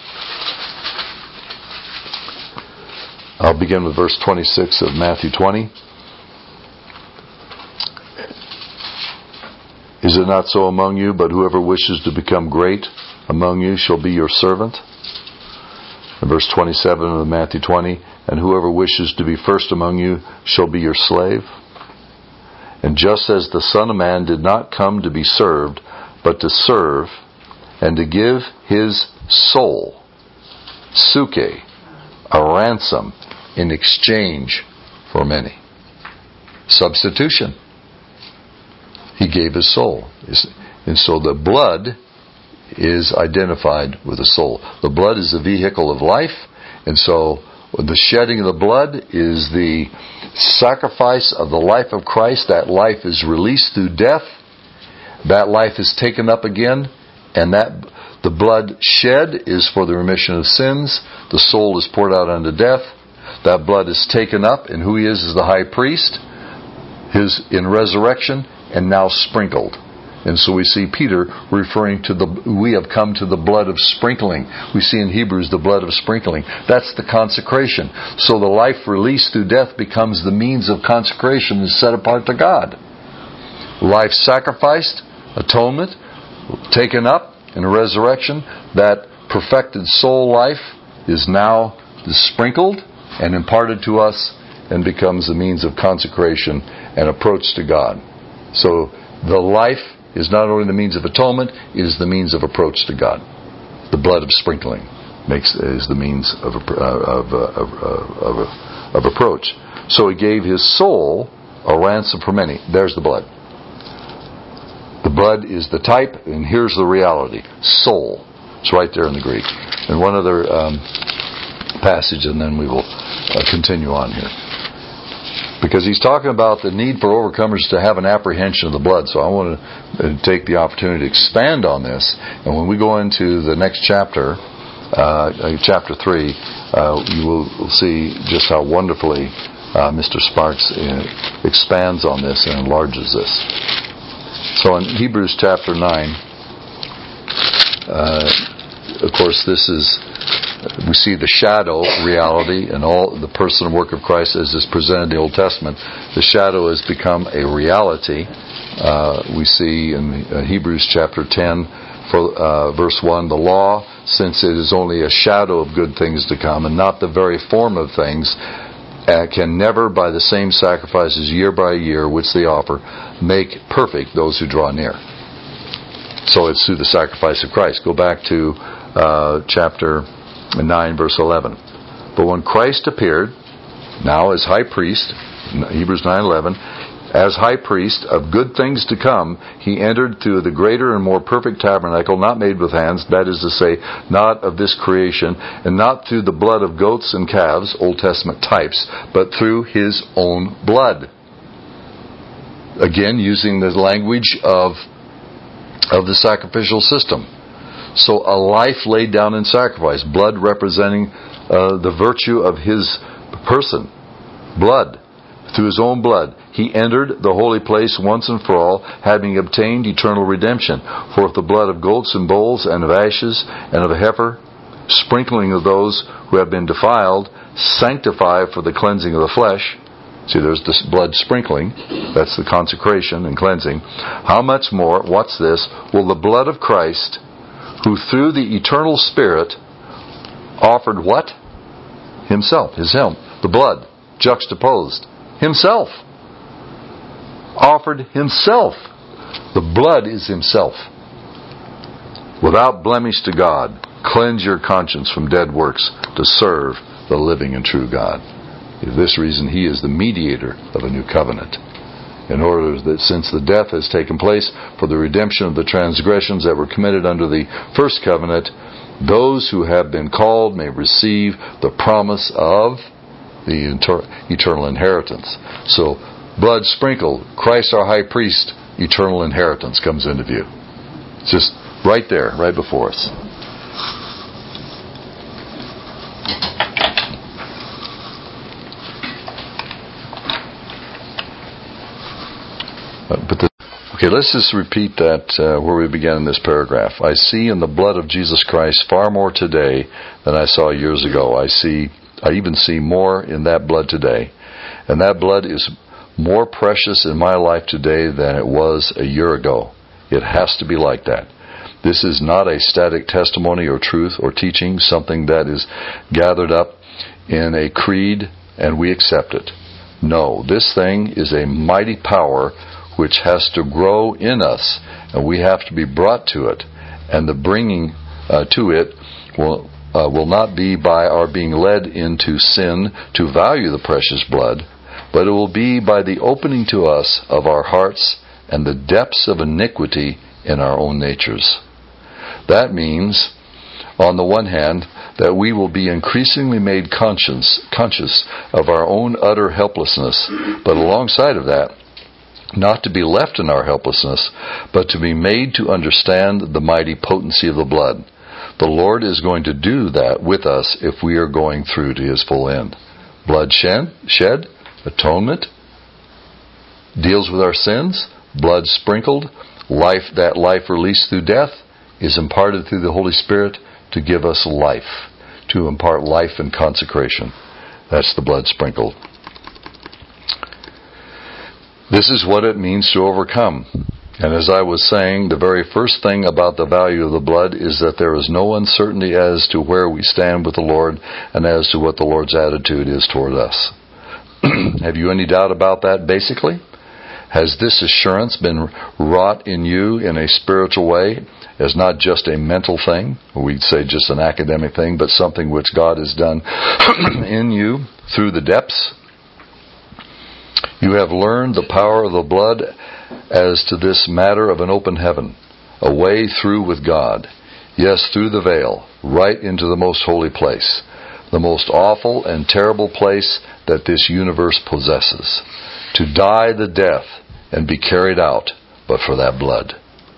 I'll begin with verse twenty-six of Matthew twenty. Is it not so among you, but whoever wishes to become great among you shall be your servant? And verse twenty-seven of Matthew twenty, and whoever wishes to be first among you shall be your slave. And just as the Son of Man did not come to be served, but to serve, and to give his soul, suke, a ransom, in exchange for many. Substitution. He gave his soul. And so the blood is identified with the soul. The blood is the vehicle of life, and so the shedding of the blood is the sacrifice of the life of Christ. That life is released through death. That life is taken up again, and that the blood shed is for the remission of sins. The soul is poured out unto death. That blood is taken up, and who he is is the high priest, his in resurrection, and now sprinkled. And so we see Peter referring to the, we have come to the blood of sprinkling. We see in Hebrews the blood of sprinkling. That's the consecration. So the life released through death becomes the means of consecration and set apart to God. Life sacrificed, atonement, taken up in a resurrection. That perfected soul life is now sprinkled and imparted to us and becomes the means of consecration and approach to God. So the life is not only the means of atonement, it is the means of approach to God. The blood of sprinkling makes is the means of uh, of, uh, of, uh, of, uh, of approach. So he gave his soul a ransom for many. There's the blood. The blood is the type, and here's the reality. Soul. It's right there in the Greek. And one other um, passage, and then we will uh, continue on here. Because he's talking about the need for overcomers to have an apprehension of the blood. So I want to take the opportunity to expand on this. And when we go into the next chapter, uh, chapter three, uh, you will see just how wonderfully uh, Mister Sparks uh, expands on this and enlarges this. So in Hebrews chapter nine, uh, of course, this is, we see the shadow reality and all the person and work of Christ as is presented in the Old Testament. The shadow has become a reality. Uh, we see in uh, Hebrews chapter ten, for, uh, verse one, the law, since it is only a shadow of good things to come and not the very form of things, uh, can never, by the same sacrifices year by year which they offer, make perfect those who draw near. So it's through the sacrifice of Christ. Go back to uh, chapter nine, verse eleven. But when Christ appeared, now as high priest, Hebrews nine eleven, As high priest of good things to come, he entered through the greater and more perfect tabernacle, not made with hands, that is to say, not of this creation, and not through the blood of goats and calves, Old Testament types, but through his own blood. Again, using the language of, of the sacrificial system. So a life laid down in sacrifice, blood representing uh, the virtue of his person. Blood. Through his own blood, he entered the holy place once and for all, having obtained eternal redemption. For if the blood of goats and bulls and of ashes and of a heifer, sprinkling of those who have been defiled, sanctify for the cleansing of the flesh. See, there's this blood sprinkling. That's the consecration and cleansing. How much more, what's this, will the blood of Christ, who through the eternal Spirit offered what? Himself, his helm, the blood, juxtaposed. Himself. Offered himself. The blood is himself. Without blemish to God, cleanse your conscience from dead works to serve the living and true God. For this reason, he is the mediator of a new covenant. In order that since the death has taken place for the redemption of the transgressions that were committed under the first covenant, those who have been called may receive the promise of the eternal inheritance. So, blood sprinkled, Christ our high priest, eternal inheritance comes into view. It's just right there, right before us. Uh, but the, okay, let's just repeat that uh, where we began in this paragraph. I see in the blood of Jesus Christ far more today than I saw years ago. I see I even see more in that blood today. And that blood is more precious in my life today than it was a year ago. It has to be like that. This is not a static testimony or truth or teaching, something that is gathered up in a creed and we accept it. No, this thing is a mighty power which has to grow in us, and we have to be brought to it. And the bringing uh, to it will Uh, will not be by our being led into sin to value the precious blood, but it will be by the opening to us of our hearts and the depths of iniquity in our own natures. That means, on the one hand, that we will be increasingly made conscious, conscious of our own utter helplessness, but alongside of that, not to be left in our helplessness, but to be made to understand the mighty potency of the blood. The Lord is going to do that with us if we are going through to his full end. Blood shed, shed, atonement, deals with our sins, blood sprinkled, life, that life released through death is imparted through the Holy Spirit to give us life, to impart life and consecration. That's the blood sprinkled. This is what it means to overcome. And as I was saying, the very first thing about the value of the blood is that there is no uncertainty as to where we stand with the Lord and as to what the Lord's attitude is toward us. Have you any doubt about that, basically? Has this assurance been wrought in you in a spiritual way, as not just a mental thing, or we'd say just an academic thing, but something which God has done in you through the depths? You have learned the power of the blood as to this matter of an open heaven, a way through with God. Yes, through the veil, right into the most holy place, the most awful and terrible place that this universe possesses. To die the death and be carried out, but for that blood.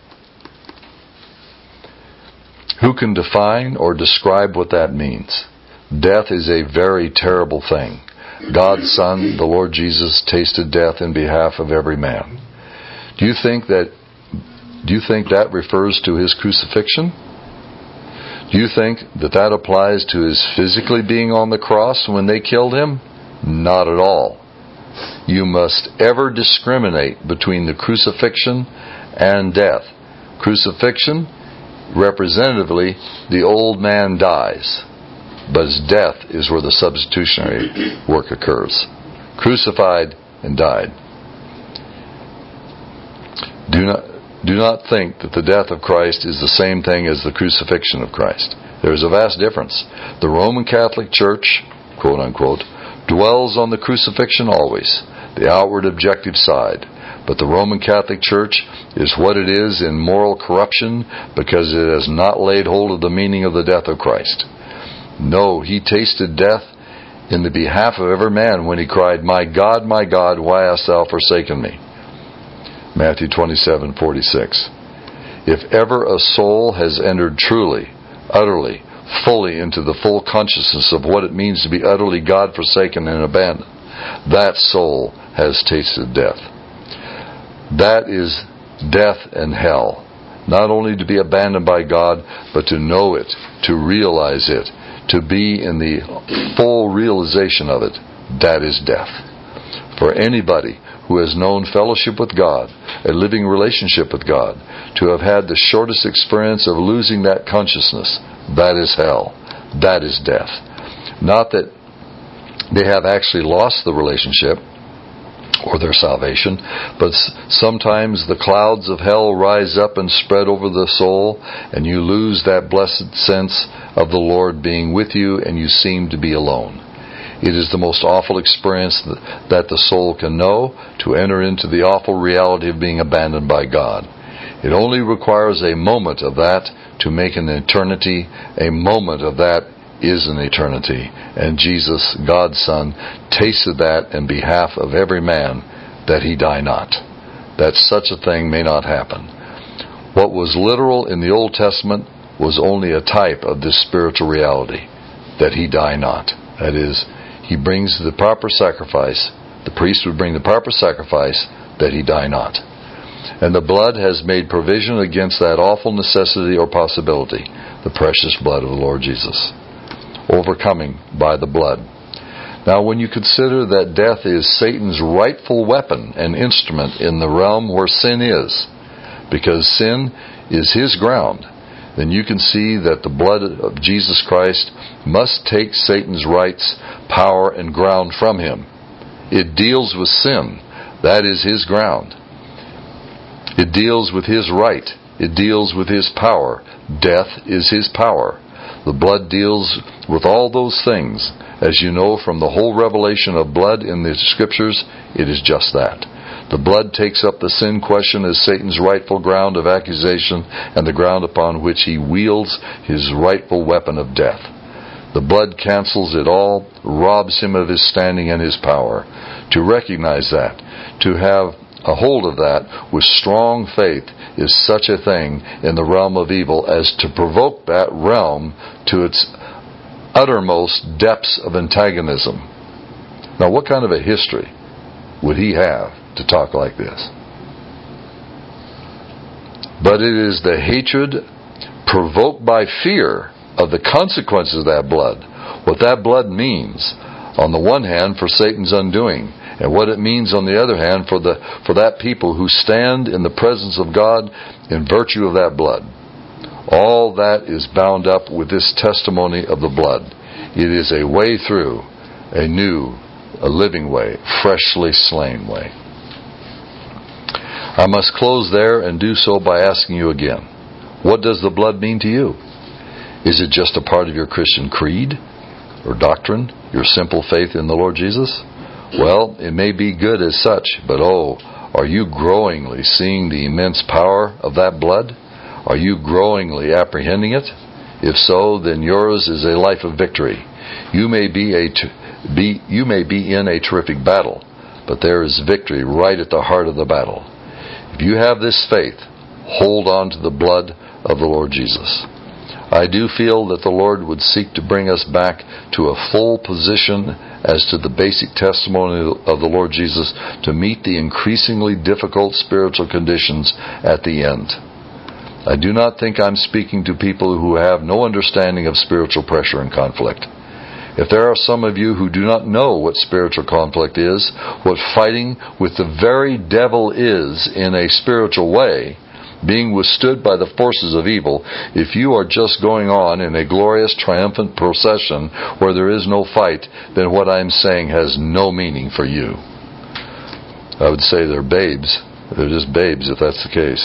Who can define or describe what that means? Death is a very terrible thing. God's Son, the Lord Jesus, tasted death in behalf of every man. Do you think that do you think that refers to his crucifixion? Do you think that that applies to his physically being on the cross when they killed him? Not at all. You must ever discriminate between the crucifixion and death. Crucifixion, representatively, the old man dies, but his death is where the substitutionary work occurs. Crucified and died. Do not, do not think that the death of Christ is the same thing as the crucifixion of Christ. There is a vast difference. The Roman Catholic Church, quote unquote, dwells on the crucifixion always. the outward objective side. But the Roman Catholic Church is what it is in moral corruption because it has not laid hold of the meaning of the death of Christ. No, He tasted death in the behalf of every man when He cried, "My God, my God, why hast thou forsaken me?" Matthew twenty-seven forty-six. If ever a soul has entered truly, utterly, fully into the full consciousness of what it means to be utterly God-forsaken and abandoned, that soul has tasted death. That is death and hell. Not only to be abandoned by God, but to know it, to realize it, to be in the full realization of it. That is death. For anybody who has known fellowship with God, a living relationship with God, to have had the shortest experience of losing that consciousness, that is hell. That is death. Not that they have actually lost the relationship or their salvation, but sometimes the clouds of hell rise up and spread over the soul, and you lose that blessed sense of the Lord being with you, and you seem to be alone. It is the most awful experience that the soul can know, to enter into the awful reality of being abandoned by God. It only requires a moment of that to make an eternity. A moment of that is an eternity. And Jesus, God's Son, tasted that in behalf of every man, that He die not. That such a thing may not happen. What was literal in the Old Testament was only a type of this spiritual reality, that He die not. That is, He brings the proper sacrifice, the priest would bring the proper sacrifice, that He die not. And the blood has made provision against that awful necessity or possibility, the precious blood of the Lord Jesus. Overcoming by the blood. Now, when you consider that death is Satan's rightful weapon and instrument in the realm where sin is, because sin is his ground, then you can see that the blood of Jesus Christ must take Satan's rights, power, and ground from him. It deals with sin. That is his ground. It deals with his right. It deals with his power. Death is his power. The blood deals with all those things. As you know from the whole revelation of blood in the Scriptures, it is just that. The blood takes up the sin question as Satan's rightful ground of accusation and the ground upon which he wields his rightful weapon of death. The blood cancels it all, robs him of his standing and his power. To recognize that, to have a hold of that with strong faith, is such a thing in the realm of evil as to provoke that realm to its uttermost depths of antagonism. Now, what kind of a history would he have to talk like this? But it is the hatred provoked by fear of the consequences of that blood. What that blood means, on the one hand, for Satan's undoing, and what it means, on the other hand, for the for that people who stand in the presence of God in virtue of that blood. All that is bound up with this testimony of the blood. It is a way through, a new, a living way, freshly slain way. I must close there and do so by asking you again, what does the blood mean to you? Is it just a part of your Christian creed or doctrine, your simple faith in the Lord Jesus? Well, it may be good as such, but oh, are you growingly seeing the immense power of that blood? Are you growingly apprehending it? If so, then yours is a life of victory. You may be a be you may be in a terrific battle, but there is victory right at the heart of the battle. If you have this faith, hold on to the blood of the Lord Jesus. I do feel that the Lord would seek to bring us back to a full position as to the basic testimony of the Lord Jesus to meet the increasingly difficult spiritual conditions at the end. I do not think I'm speaking to people who have no understanding of spiritual pressure and conflict. If there are some of you who do not know what spiritual conflict is, what fighting with the very devil is in a spiritual way, being withstood by the forces of evil, if you are just going on in a glorious triumphant procession where there is no fight, then what I'm saying has no meaning for you. I would say they're babes. They're just babes if that's the case.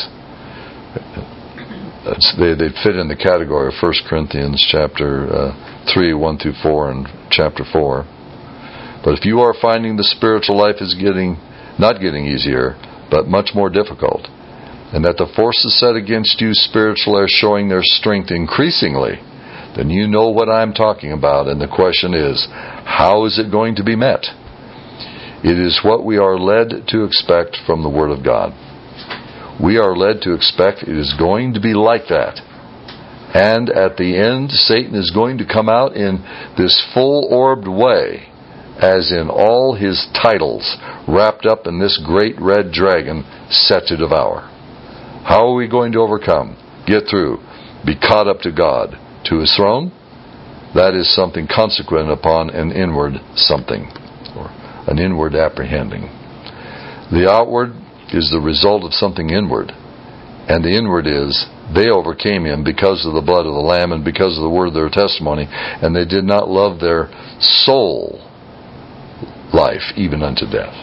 They, they fit in the category of First Corinthians chapter uh, three, one through four, and chapter four. But if you are finding the spiritual life is getting, not getting easier, but much more difficult, and that the forces set against you spiritually are showing their strength increasingly, then you know what I'm talking about, and the question is, how is it going to be met? It is what we are led to expect from the Word of God. We are led to expect it is going to be like that. And at the end, Satan is going to come out in this full-orbed way, as in all his titles, wrapped up in this great red dragon set to devour. How are we going to overcome, get through, be caught up to God, to His throne? That is something consequent upon an inward something, or an inward apprehending. The outward is the result of something inward, and the inward is, they overcame him because of the blood of the Lamb and because of the word of their testimony, and they did not love their soul life even unto death.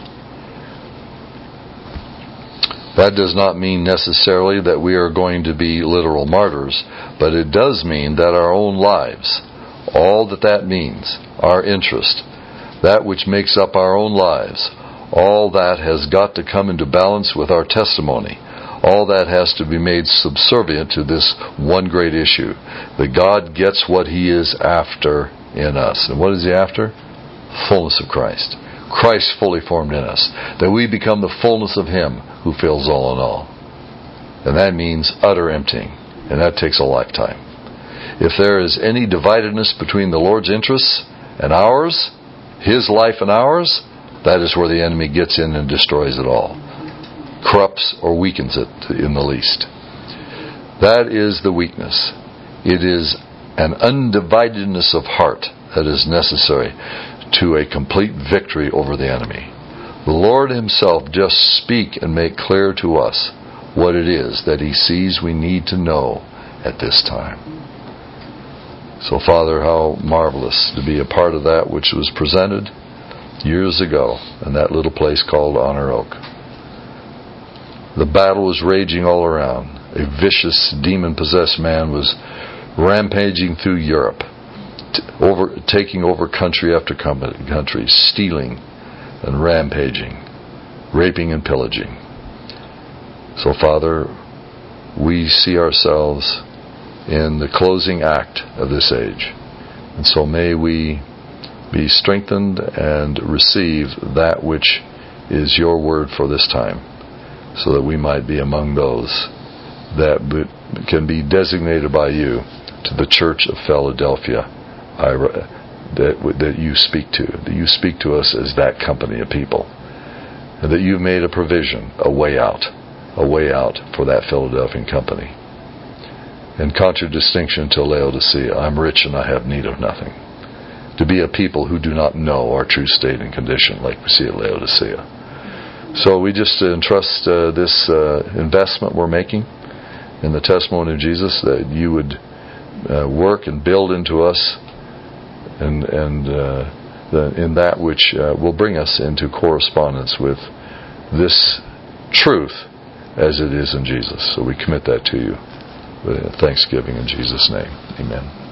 That does not mean necessarily that we are going to be literal martyrs, but it does mean that our own lives, all that that means, our interest, that which makes up our own lives, all that has got to come into balance with our testimony. All that has to be made subservient to this one great issue, that God gets what He is after in us. And what is He after? Fullness of Christ. Christ fully formed in us. That we become the fullness of Him who fills all in all. And that means utter emptying. And that takes a lifetime. If there is any dividedness between the Lord's interests and ours, His life and ours, that is where the enemy gets in and destroys it all. Corrupts or weakens it in the least. That is the weakness. It is an undividedness of heart that is necessary to a complete victory over the enemy. The Lord Himself just speak and make clear to us what it is that He sees we need to know at this time. So, Father, how marvelous to be a part of that which was presented years ago in that little place called Honor Oak. The battle was raging all around. A vicious, demon-possessed man was rampaging through Europe, t- over, taking over country after country, stealing and rampaging, raping and pillaging. So, Father, we see ourselves in the closing act of this age. And so may we be strengthened and receive that which is your word for this time, so that we might be among those that can be designated by you to the Church of Philadelphia that, that you speak to. That you speak to us as that company of people. And that you've made a provision, a way out, a way out for that Philadelphian company. In contradistinction to Laodicea, I'm rich and I have need of nothing. To be a people who do not know our true state and condition, like we see at Laodicea. So we just entrust uh, this uh, investment we're making in the testimony of Jesus, that you would uh, work and build into us and, and uh, the, in that which uh, will bring us into correspondence with this truth as it is in Jesus. So we commit that to you with thanksgiving in Jesus' name. Amen.